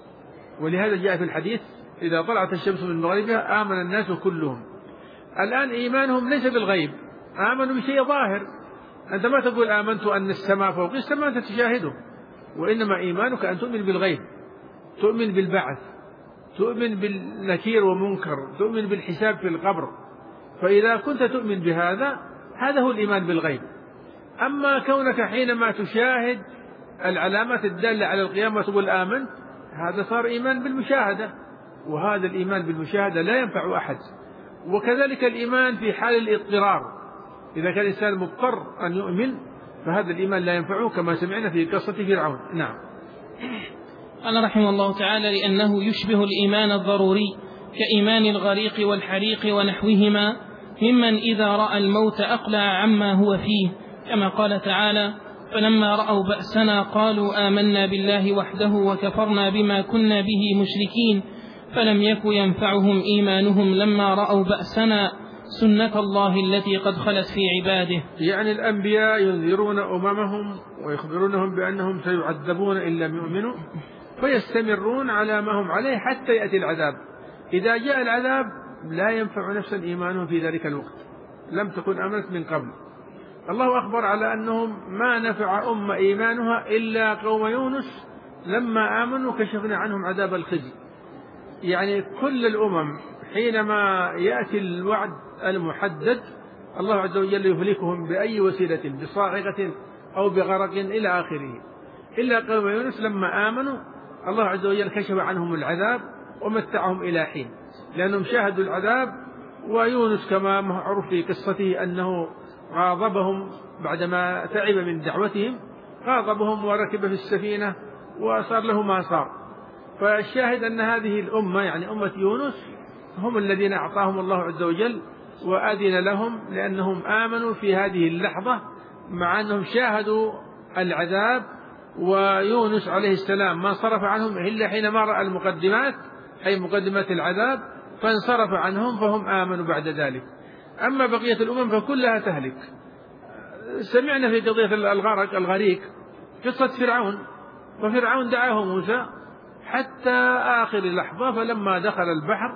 ولهذا جاء في الحديث إذا طلعت الشمس من مغربها آمن الناس كلهم. الآن إيمانهم ليس بالغيب، آمنوا بشيء ظاهر. أنت ما تقول آمنت أن السماء فوق السماء أنت تشاهده، وإنما إيمانك أن تؤمن بالغيب، تؤمن بالبعث، تؤمن بالنكير ومنكر، تؤمن بالحساب في القبر. فإذا كنت تؤمن بهذا هذا هو الإيمان بالغيب. أما كونك حينما تشاهد العلامات الدالة على القيامة تقول آمنت، هذا صار إيمان بالمشاهدة، وهذا الإيمان بالمشاهدة لا ينفع أحد. وكذلك الإيمان في حال الاضطرار، إذا كان الإنسان مضطر أن يؤمن فهذا الإيمان لا ينفعه، كما سمعنا في قصة فرعون. نعم. قال رحمه الله تعالى: لأنه يشبه الإيمان الضروري كإيمان الغريق والحريق ونحوهما ممن إذا رأى الموت أقلع عما هو فيه، كما قال تعالى: فلما رأوا بأسنا قالوا آمنا بالله وحده وكفرنا بما كنا به مشركين فلم يك ينفعهم إيمانهم لما رأوا بأسنا سنة الله التي قد خلت في عباده. يعني الأنبياء ينذرون أممهم ويخبرونهم بأنهم سيعذبون إن لم يؤمنوا، فيستمرون على ما هم عليه حتى يأتي العذاب. إذا جاء العذاب لا ينفع نفسا إيمانهم في ذلك الوقت، لم تكن آمنت من قبل. الله أخبر على أنهم ما نفع أمة إيمانها إلا قوم يونس لما آمنوا كشفنا عنهم عذاب الخزي. يعني كل الأمم حينما يأتي الوعد المحدد الله عز وجل يهلكهم بأي وسيلة، بصاعقة أو بغرق إلى آخره، إلا قوم يونس لما آمنوا الله عز وجل كشف عنهم العذاب ومتعهم إلى حين، لأنهم شاهدوا العذاب. ويونس كما معروف في قصته أنه غاضبهم بعدما تعب من دعوتهم، غاضبهم وركب في السفينة وصار له ما صار. فالشاهد أن هذه الأمة يعني أمة يونس هم الذين أعطاهم الله عز وجل وأذن لهم، لأنهم آمنوا في هذه اللحظة مع أنهم شاهدوا العذاب. ويونس عليه السلام ما صرف عنهم إلا حينما رأى المقدمات، أي مقدمات العذاب، فانصرف عنهم فهم آمنوا بعد ذلك. أما بقية الأمم فكلها تهلك. سمعنا في قضية الغرق الغريق قصة فرعون، وفرعون دعاه موسى حتى آخر لحظة، فلما دخل البحر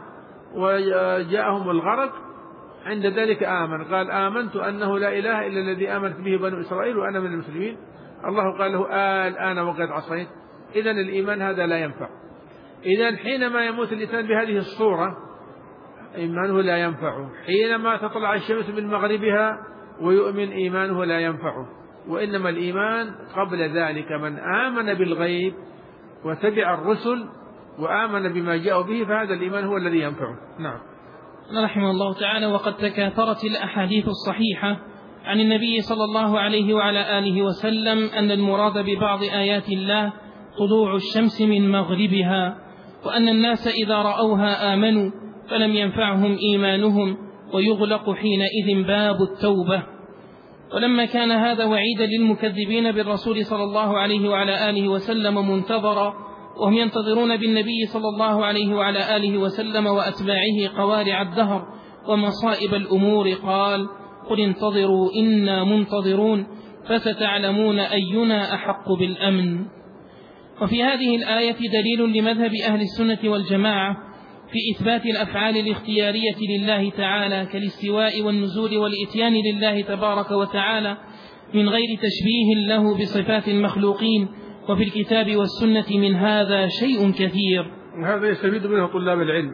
وجاءهم الغرق عند ذلك آمن، قال آمنت أنه لا إله إلا الذي آمنت به بنو إسرائيل وأنا من المسلمين. الله قال له آه الآن وقد عصيت. إذن الإيمان هذا لا ينفع. إذن حينما يموت الإنسان بهذه الصورة إيمانه لا ينفعه، حينما تطلع الشمس من مغربها ويؤمن إيمانه لا ينفعه. وإنما الإيمان قبل ذلك من آمن بالغيب وتبع الرسل وآمن بما جاءوا به، فهذا الإيمان هو الذي ينفعه. نعم. رحمه الله تعالى. وقد تكاثرت الأحاديث الصحيحة عن النبي صلى الله عليه وعلى آله وسلم أن المراد ببعض آيات الله طلوع الشمس من مغربها، وأن الناس إذا رأوها آمنوا فلم ينفعهم إيمانهم ويغلق حينئذ باب التوبة. ولما كان هذا وعيدا للمكذبين بالرسول صلى الله عليه وعلى آله وسلم منتظرا، وهم ينتظرون بالنبي صلى الله عليه وعلى آله وسلم وأتباعه قوارع الدهر ومصائب الأمور، قال قل انتظروا إنا منتظرون فستعلمون أينا أحق بالأمن. وفي هذه الآية دليل لمذهب أهل السنة والجماعة في إثبات الأفعال الاختيارية لله تعالى كالاستواء والنزول والإتيان لله تبارك وتعالى من غير تشبيه له بصفات المخلوقين، وفي الكتاب والسنة من هذا شيء كثير. هذا يستفيد منه طلاب العلم،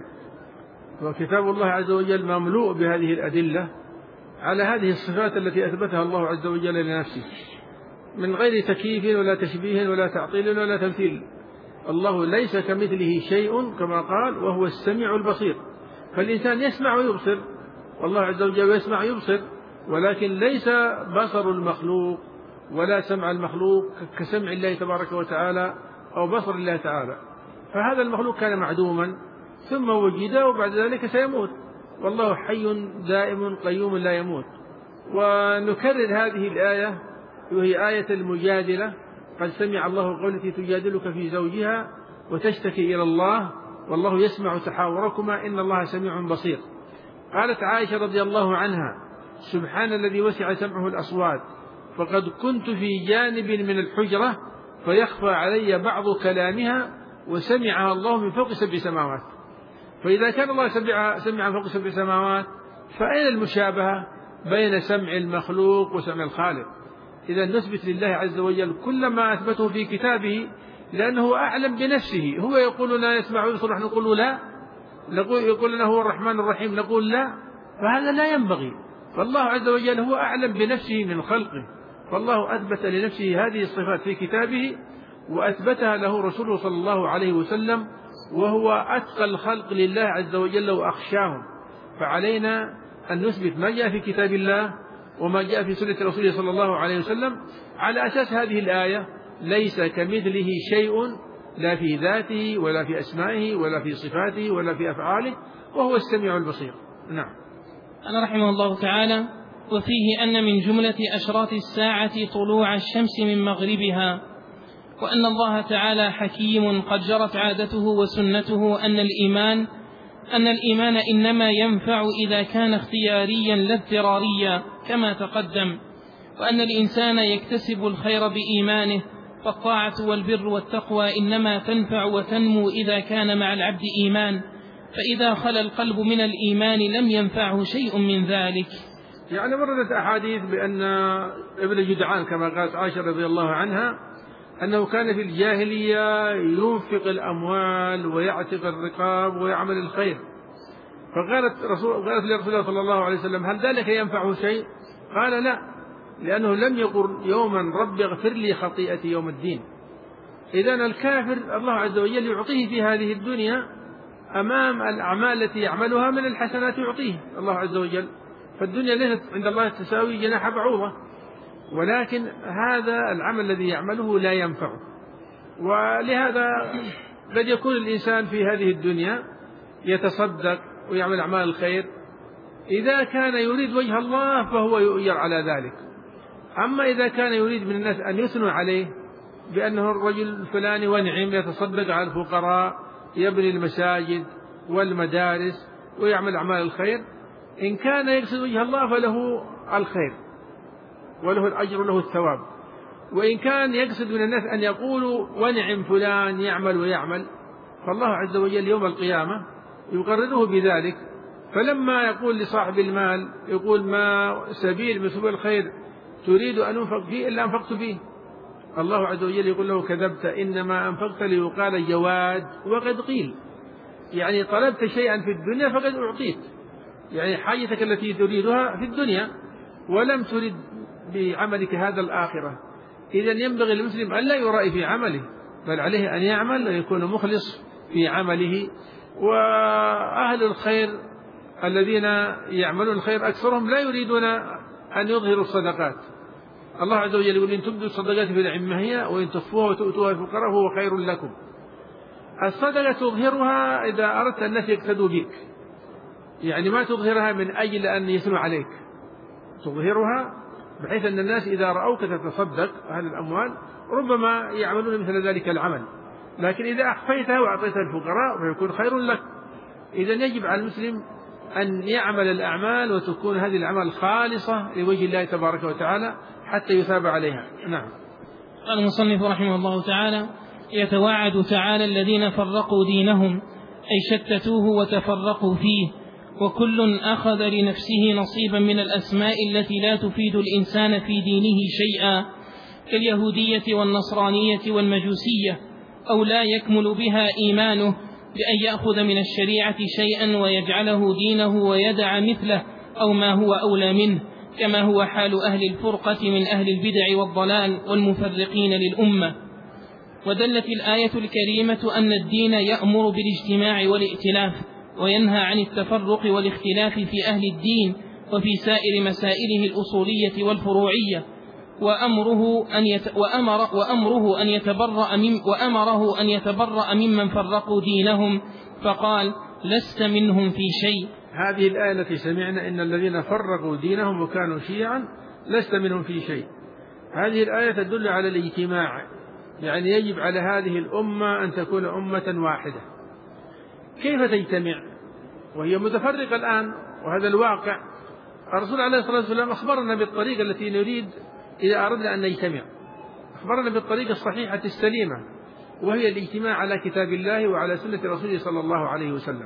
وكتاب الله عز وجل مملوء بهذه الأدلة على هذه الصفات التي أثبتها الله عز وجل لنفسه من غير تكييف ولا تشبيه ولا تعطيل ولا تمثيل. الله ليس كمثله شيء كما قال وهو السميع البصير. فالإنسان يسمع ويبصر، والله عز وجل يسمع ويبصر، ولكن ليس بصر المخلوق ولا سمع المخلوق كسمع الله تبارك وتعالى أو بصر الله تعالى. فهذا المخلوق كان معدوما ثم وجد وبعد ذلك سيموت، والله حي دائم قيوم لا يموت. ونكرر هذه الآية وهي آية المجادلة: قد سمع الله قول التي تجادلك في زوجها وتشتكي إلى الله والله يسمع تحاوركما إن الله سميع بصير. قالت عائشة رضي الله عنها: سبحان الذي وسع سمعه الأصوات، فقد كنت في جانب من الحجرة فيخفى علي بعض كلامها وسمعها الله من فوق سبع سماوات. فإذا كان الله سمع سمع فوق سبع سماوات، فأين المشابهة بين سمع المخلوق وسمع الخالق؟ إذا نثبت لله عز وجل كل ما أثبته في كتابه، لأنه أعلم بنفسه. هو يقول لا يسمع ويبصر، نحن نقول لا، نقول يقول لنا هو الرحمن الرحيم، نقول لا، فهذا لا ينبغي. فالله عز وجل هو أعلم بنفسه من خلقه، فالله أثبت لنفسه هذه الصفات في كتابه وأثبتها له رسوله صلى الله عليه وسلم، وهو أتقى الخلق لله عز وجل وأخشاهم. فعلينا أن نثبت ما جاء في كتاب الله وما جاء في سنة رسوله صلى الله عليه وسلم على أساس هذه الآية: ليس كمثله شيء لا في ذاته ولا في أسمائه ولا في صفاته ولا في أفعاله وهو السميع البصير. نعم. أنا رحمه الله تعالى: وفيه أن من جملة أشراط الساعة طلوع الشمس من مغربها، وأن الله تعالى حكيم قد جرت عادته وسنته أن الإيمان أن الإيمان إنما ينفع إذا كان اختياريا لا اضطراريا كما تقدم، وأن الإنسان يكتسب الخير بإيمانه، فالطاعة والبر والتقوى إنما تنفع وتنمو إذا كان مع العبد إيمان، فإذا خلا القلب من الإيمان لم ينفعه شيء من ذلك. يعني وردت أحاديث بأن ابن جدعان كما قالت عائشة رضي الله عنها أنه كان في الجاهلية ينفق الأموال ويعتق الرقاب ويعمل الخير، فقالت رسول قالت لرسول الله صلى الله عليه وسلم: هل ذلك ينفعه شيء؟ قال: لا، لأنه لم يقل يوما رب اغفر لي خطيئتي يوم الدين. إذن الكافر الله عز وجل يعطيه في هذه الدنيا أمام الأعمال التي يعملها من الحسنات، يعطيه الله عز وجل. فالدنيا ليست عند الله تساوي جناح بعوضة، ولكن هذا العمل الذي يعمله لا ينفعه. ولهذا قد يكون الإنسان في هذه الدنيا يتصدق ويعمل أعمال الخير، إذا كان يريد وجه الله فهو يؤجر على ذلك. أما إذا كان يريد من الناس أن يثنوا عليه بأنه الرجل الفلاني ونعم يتصدق على الفقراء، يبني المساجد والمدارس ويعمل أعمال الخير، إن كان يقصد وجه الله فله الخير وله الأجر وله الثواب. وإن كان يقصد من الناس أن يقولوا ونعم فلان يعمل ويعمل، فالله عز وجل يوم القيامة يقرره بذلك. فلما يقول لصاحب المال يقول ما سبيل من سبل الخير تريد أن أنفق فيه إلا أنفقت فيه، الله عز وجل يقول له كذبت، إنما أنفقت ليقال جواد وقد قيل، يعني طلبت شيئا في الدنيا فقد أعطيت، يعني حاجتك التي تريدها في الدنيا ولم ترد بعملك هذا الآخرة. إذن ينبغي للمسلم أن لا يرائي في عمله، بل عليه أن يعمل ويكون مخلص في عمله. وأهل الخير الذين يعملون الخير أكثرهم لا يريدون أن يظهروا الصدقات. الله عز وجل يقول إن تبدوا الصدقات فنعم هي وإن تخفوها وتؤتوها الفقراء فهو خير لكم. الصدقة تظهرها إذا أردت الناس يقتدوا بك، يعني ما تظهرها من أجل أن يثنوا عليك، تظهرها بحيث أن الناس إذا رأوك تتصدق أهل الأموال ربما يعملون مثل ذلك العمل، لكن إذا أخفيتها وأعطيتها الفقراء فيكون خير لك. إذن يجب على المسلم أن يعمل الأعمال وتكون هذه الأعمال خالصة لوجه الله تبارك وتعالى حتى يثاب عليها. نعم. قال المصنف رحمه الله تعالى: يتواعد تعالى الذين فرقوا دينهم أي شتتوه وتفرقوا فيه، وكل أخذ لنفسه نصيبا من الأسماء التي لا تفيد الإنسان في دينه شيئا، كاليهودية والنصرانية والمجوسية، أو لا يكمل بها إيمانه، بأن يأخذ من الشريعة شيئا ويجعله دينه ويدع مثله أو ما هو أولى منه، كما هو حال أهل الفرقة من أهل البدع والضلال والمفرقين للأمة. ودلت الآية الكريمة أن الدين يأمر بالاجتماع والائتلاف، وينهى عن التفرق والاختلاف في أهل الدين وفي سائر مسائله الأصولية والفروعية، وأمره أن يت... وأمر... وأمره أن يتبرأ من... وأمره أن يتبرأ ممن فرقوا دينهم، فقال: لست منهم في شيء. هذه الآية التي سمعنا إن الذين فرقوا دينهم وكانوا شيعا لست منهم في شيء، هذه الآية تدل على الاجتماع، يعني يجب على هذه الأمة أن تكون أمة واحدة. كيف تجتمع وهي متفرقة الآن؟ وهذا الواقع. الرسول عليه الصلاة والسلام أخبرنا بالطريقة التي نريد إذا أردنا أن نجتمع، أخبرنا بالطريقة الصحيحة السليمة، وهي الاجتماع على كتاب الله وعلى سنة رسوله صلى الله عليه وسلم.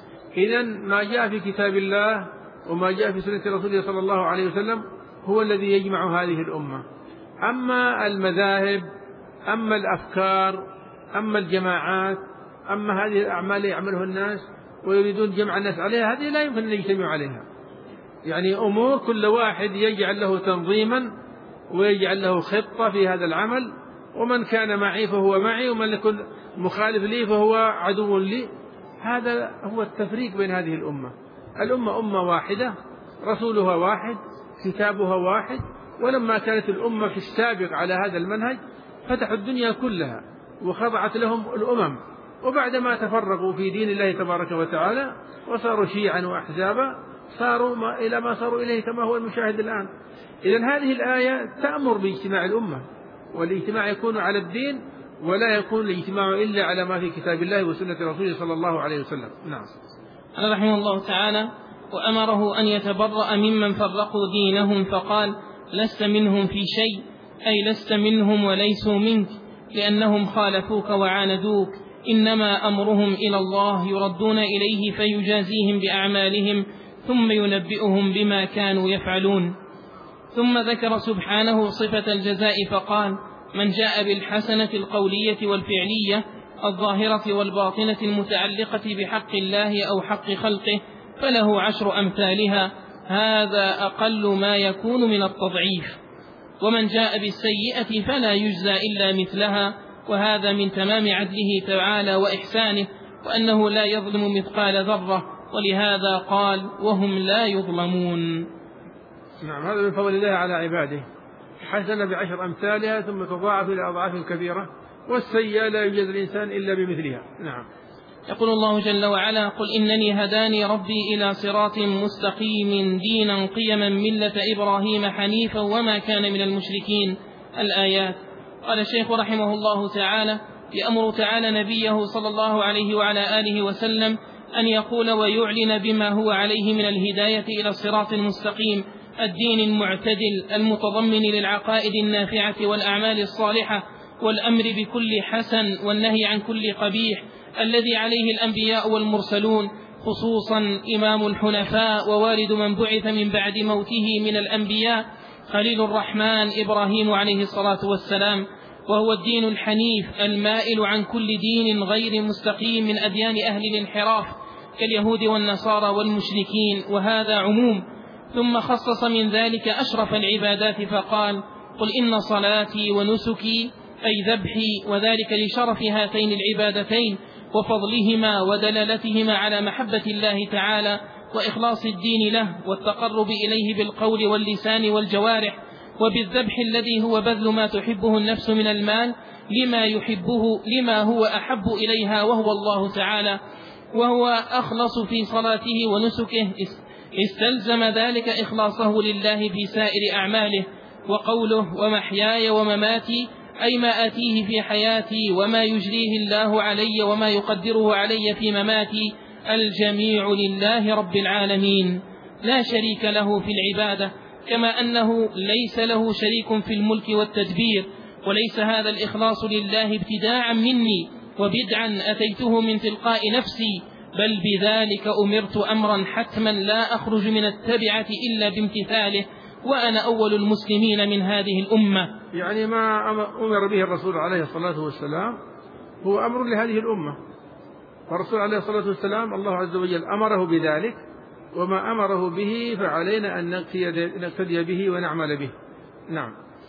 إذن ما جاء في كتاب الله وما جاء في سنة رسوله صلى الله عليه وسلم هو الذي يجمع هذه الأمة. أما المذاهب، أما الأفكار، أما الجماعات، أما هذه الأعمال يعملها الناس ويريدون جمع الناس عليها، هذه لا يمكن أن يجتمعوا عليها. يعني أمور كل واحد يجعل له تنظيما ويجعل له خطة في هذا العمل، ومن كان معي فهو معي ومن يكن مخالف لي فهو عدو لي. هذا هو التفريق بين هذه الأمة. الأمة أمة واحدة، رسولها واحد، كتابها واحد. ولما كانت الأمة في السابق على هذا المنهج فتحوا الدنيا كلها وخضعت لهم الأمم، وبعدما تفرقوا في دين الله تبارك وتعالى وصاروا شيعا وأحزابا صاروا ما إلى ما صاروا إليه كما هو المشاهد الآن. إذن هذه الآية تأمر باجتماع الأمة، والاجتماع يكون على الدين ولا يكون الاجتماع إلا على ما في كتاب الله وسنة رسوله صلى الله عليه وسلم. نعم. قال رحمه الله تعالى: وأمره أن يتبرأ ممن فرقوا دينهم، فقال: لست منهم في شيء، أي لست منهم وليسوا منك، لأنهم خالفوك وعاندوك، إنما أمرهم إلى الله، يردون إليه فيجازيهم بأعمالهم ثم ينبئهم بما كانوا يفعلون. ثم ذكر سبحانه صفة الجزاء فقال: من جاء بالحسنة القولية والفعلية الظاهرة والباطنة المتعلقة بحق الله أو حق خلقه فله عشر أمثالها، هذا أقل ما يكون من التضعيف. ومن جاء بالسيئة فلا يجزى إلا مثلها، وهذا من تمام عدله تعالى وإحسانه، وأنه لا يظلم مثقال ذرة، ولهذا قال: وهم لا يظلمون. نعم، هذا من فضل الله على عباده، حسنة بعشر أمثالها ثم تضاعف إلى أضعاف كثيرة، والسيئة لا يجزى الإنسان إلا بمثلها. نعم. يقول الله جل وعلا: قل إنني هداني ربي إلى صراط مستقيم دينا قيما ملة إبراهيم حنيفا وما كان من المشركين. الآيات. قال الشيخ رحمه الله تعالى: يأمر تعالى نبيه صلى الله عليه وعلى آله وسلم أن يقول ويعلن بما هو عليه من الهداية إلى الصراط المستقيم الدين المعتدل المتضمن للعقائد النافعة والأعمال الصالحة والأمر بكل حسن والنهي عن كل قبيح الذي عليه الأنبياء والمرسلون، خصوصا إمام الحنفاء ووالد من بعث من بعد موته من الأنبياء خليل الرحمن إبراهيم عليه الصلاة والسلام، وهو الدين الحنيف المائل عن كل دين غير مستقيم من أديان أهل الانحراف كاليهود والنصارى والمشركين، وهذا عموم. ثم خصص من ذلك أشرف العبادات فقال: قل إن صلاتي ونسكي أي ذبحي، وذلك لشرف هاتين العبادتين وفضلهما ودلالتهما على محبة الله تعالى وإخلاص الدين له والتقرب إليه بالقول واللسان والجوارح، وبالذبح الذي هو بذل ما تحبه النفس من المال لما يحبه لما هو أحب إليها وهو الله تعالى، وهو أخلص في صلاته ونسكه، استلزم ذلك إخلاصه لله في سائر أعماله. وقوله: ومحياي ومماتي أي ما آتيه في حياتي وما يجريه الله علي وما يقدره علي في مماتي، الجميع لله رب العالمين لا شريك له في العبادة، كما أنه ليس له شريك في الملك والتدبير. وليس هذا الإخلاص لله ابتداعا مني وبدعا أتيته من تلقاء نفسي، بل بذلك أمرت أمرا حتما لا أخرج من التبعة إلا بامتثاله، وأنا أول المسلمين من هذه الأمة. يعني ما أمر به الرسول عليه الصلاة والسلام هو أمر لهذه الأمة، فالرسول عليه الصلاة والسلام الله عز وجل أمره بذلك، وما أمره به فعلينا أن نقتدي به ونعمل به. نعم.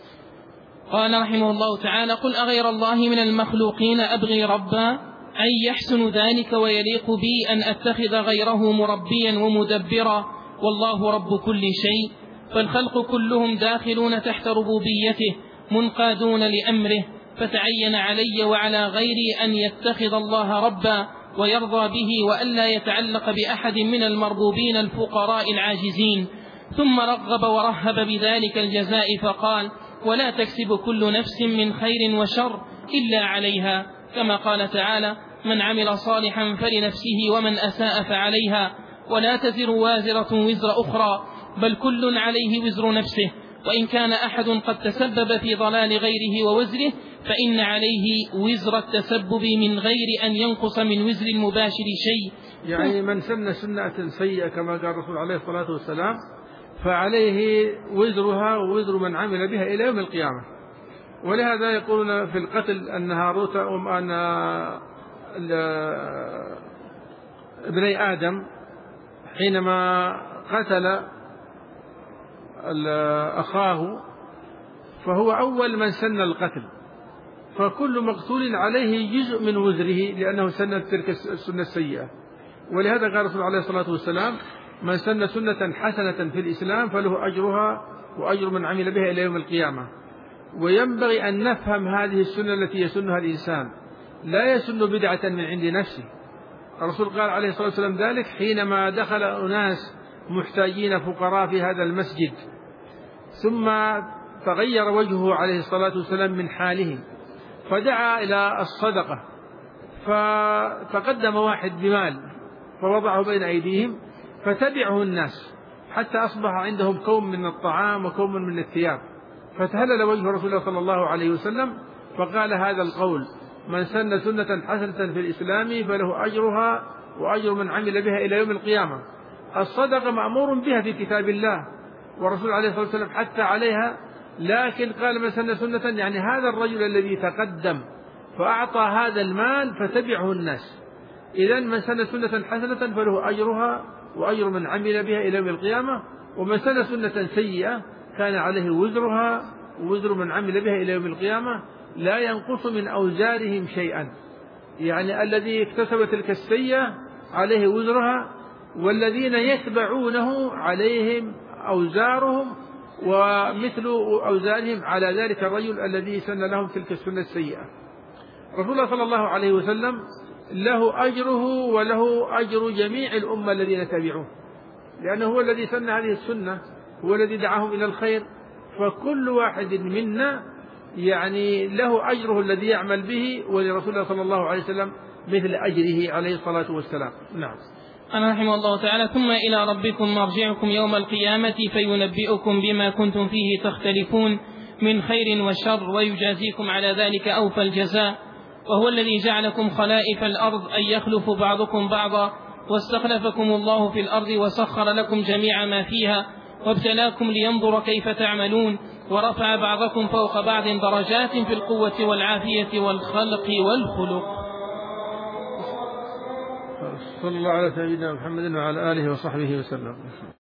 قال رحمه الله تعالى: قل أغير الله من المخلوقين أبغي ربا، أي يحسن ذلك ويليق بي أن أتخذ غيره مربيا ومدبرا، والله رب كل شيء، فالخلق كلهم داخلون تحت ربوبيته منقادون لأمره، فتعين علي وعلى غيري أن يتخذ الله ربا ويرضى به، وألا يتعلق بأحد من المربوبين الفقراء العاجزين. ثم رغب ورهب بذلك الجزاء فقال: ولا تكسب كل نفس من خير وشر إلا عليها، كما قال تعالى: من عمل صالحا فلنفسه ومن أساء فعليها، ولا تزر وازرة وزر أخرى، بل كل عليه وزر نفسه، وإن كان أحد قد تسبب في ضلال غيره ووزره فإن عليه وزر التسبب من غير أن ينقص من وزر المباشر شيء. يعني من سن سنة سيئة كما قال الرسول عليه الصلاة والسلام فعليه وزرها ووزر من عمل بها إلى يوم القيامة. ولهذا يقولون في القتل أن هاروت أن ابني آدم حينما قتل أخاه فهو أول من سن القتل، فكل مقتول عليه جزء من وزره لأنه سن تلك السنة السيئة. ولهذا قال الرسول عليه الصلاة والسلام: من سن سنة حسنة في الإسلام فله أجرها وأجر من عمل بها إلى يوم القيامة. وينبغي أن نفهم هذه السنة التي يسنها الإنسان، لا يسن بدعة من عند نفسه. الرسول قال عليه الصلاة والسلام ذلك حينما دخل أناس محتاجين فقراء في هذا المسجد، ثم تغير وجهه عليه الصلاة والسلام من حالهم فدعا إلى الصدقة، فتقدم واحد بمال فوضعه بين أيديهم فتبعه الناس حتى أصبح عندهم كوم من الطعام وكوم من الثياب، فتهلل وجه رسول الله صلى الله عليه وسلم فقال هذا القول: من سن سنة حسنة في الإسلام فله أجرها وأجر من عمل بها إلى يوم القيامة. الصدقة مأمور بها في كتاب الله، والرسول عليه الصلاة والسلام حتى عليها، لكن قال من سن سنة يعني هذا الرجل الذي تقدم فأعطى هذا المال فتبعه الناس. إذن من سن سنة حسنة فله أجرها وأجر من عمل بها إلى يوم القيامة، ومن سن سنة سيئة كان عليه وزرها ووزر من عمل بها إلى يوم القيامة لا ينقص من أوزارهم شيئا. يعني الذي اكتسب تلك السيئة عليه وزرها، والذين يتبعونه عليهم أوزارهم ومثل أوزارهم على ذلك الرجل الذي سن لهم تلك السنة السيئة. رسول الله صلى الله عليه وسلم له أجره وله أجر جميع الأمة الذين تبعوه، لأنه هو الذي سن هذه السنة، هو الذي دعاهم إلى الخير، فكل واحد منا يعني له أجره الذي يعمل به، ولرسول الله صلى الله عليه وسلم مثل أجره عليه الصلاة والسلام. نعم. قال رحمه الله تعالى: ثم إلى ربكم مرجعكم يوم القيامة فينبئكم بما كنتم فيه تختلفون من خير وشر ويجازيكم على ذلك أوفى الجزاء، وهو الذي جعلكم خلائف الأرض أن يخلف بعضكم بعضا، واستخلفكم الله في الأرض وسخر لكم جميع ما فيها وابتلاكم لينظر كيف تعملون، ورفع بعضكم فوق بعض درجات في القوة والعافية والخلق والخلق. صلى الله على سيدنا محمد وعلى آله وصحبه وسلم.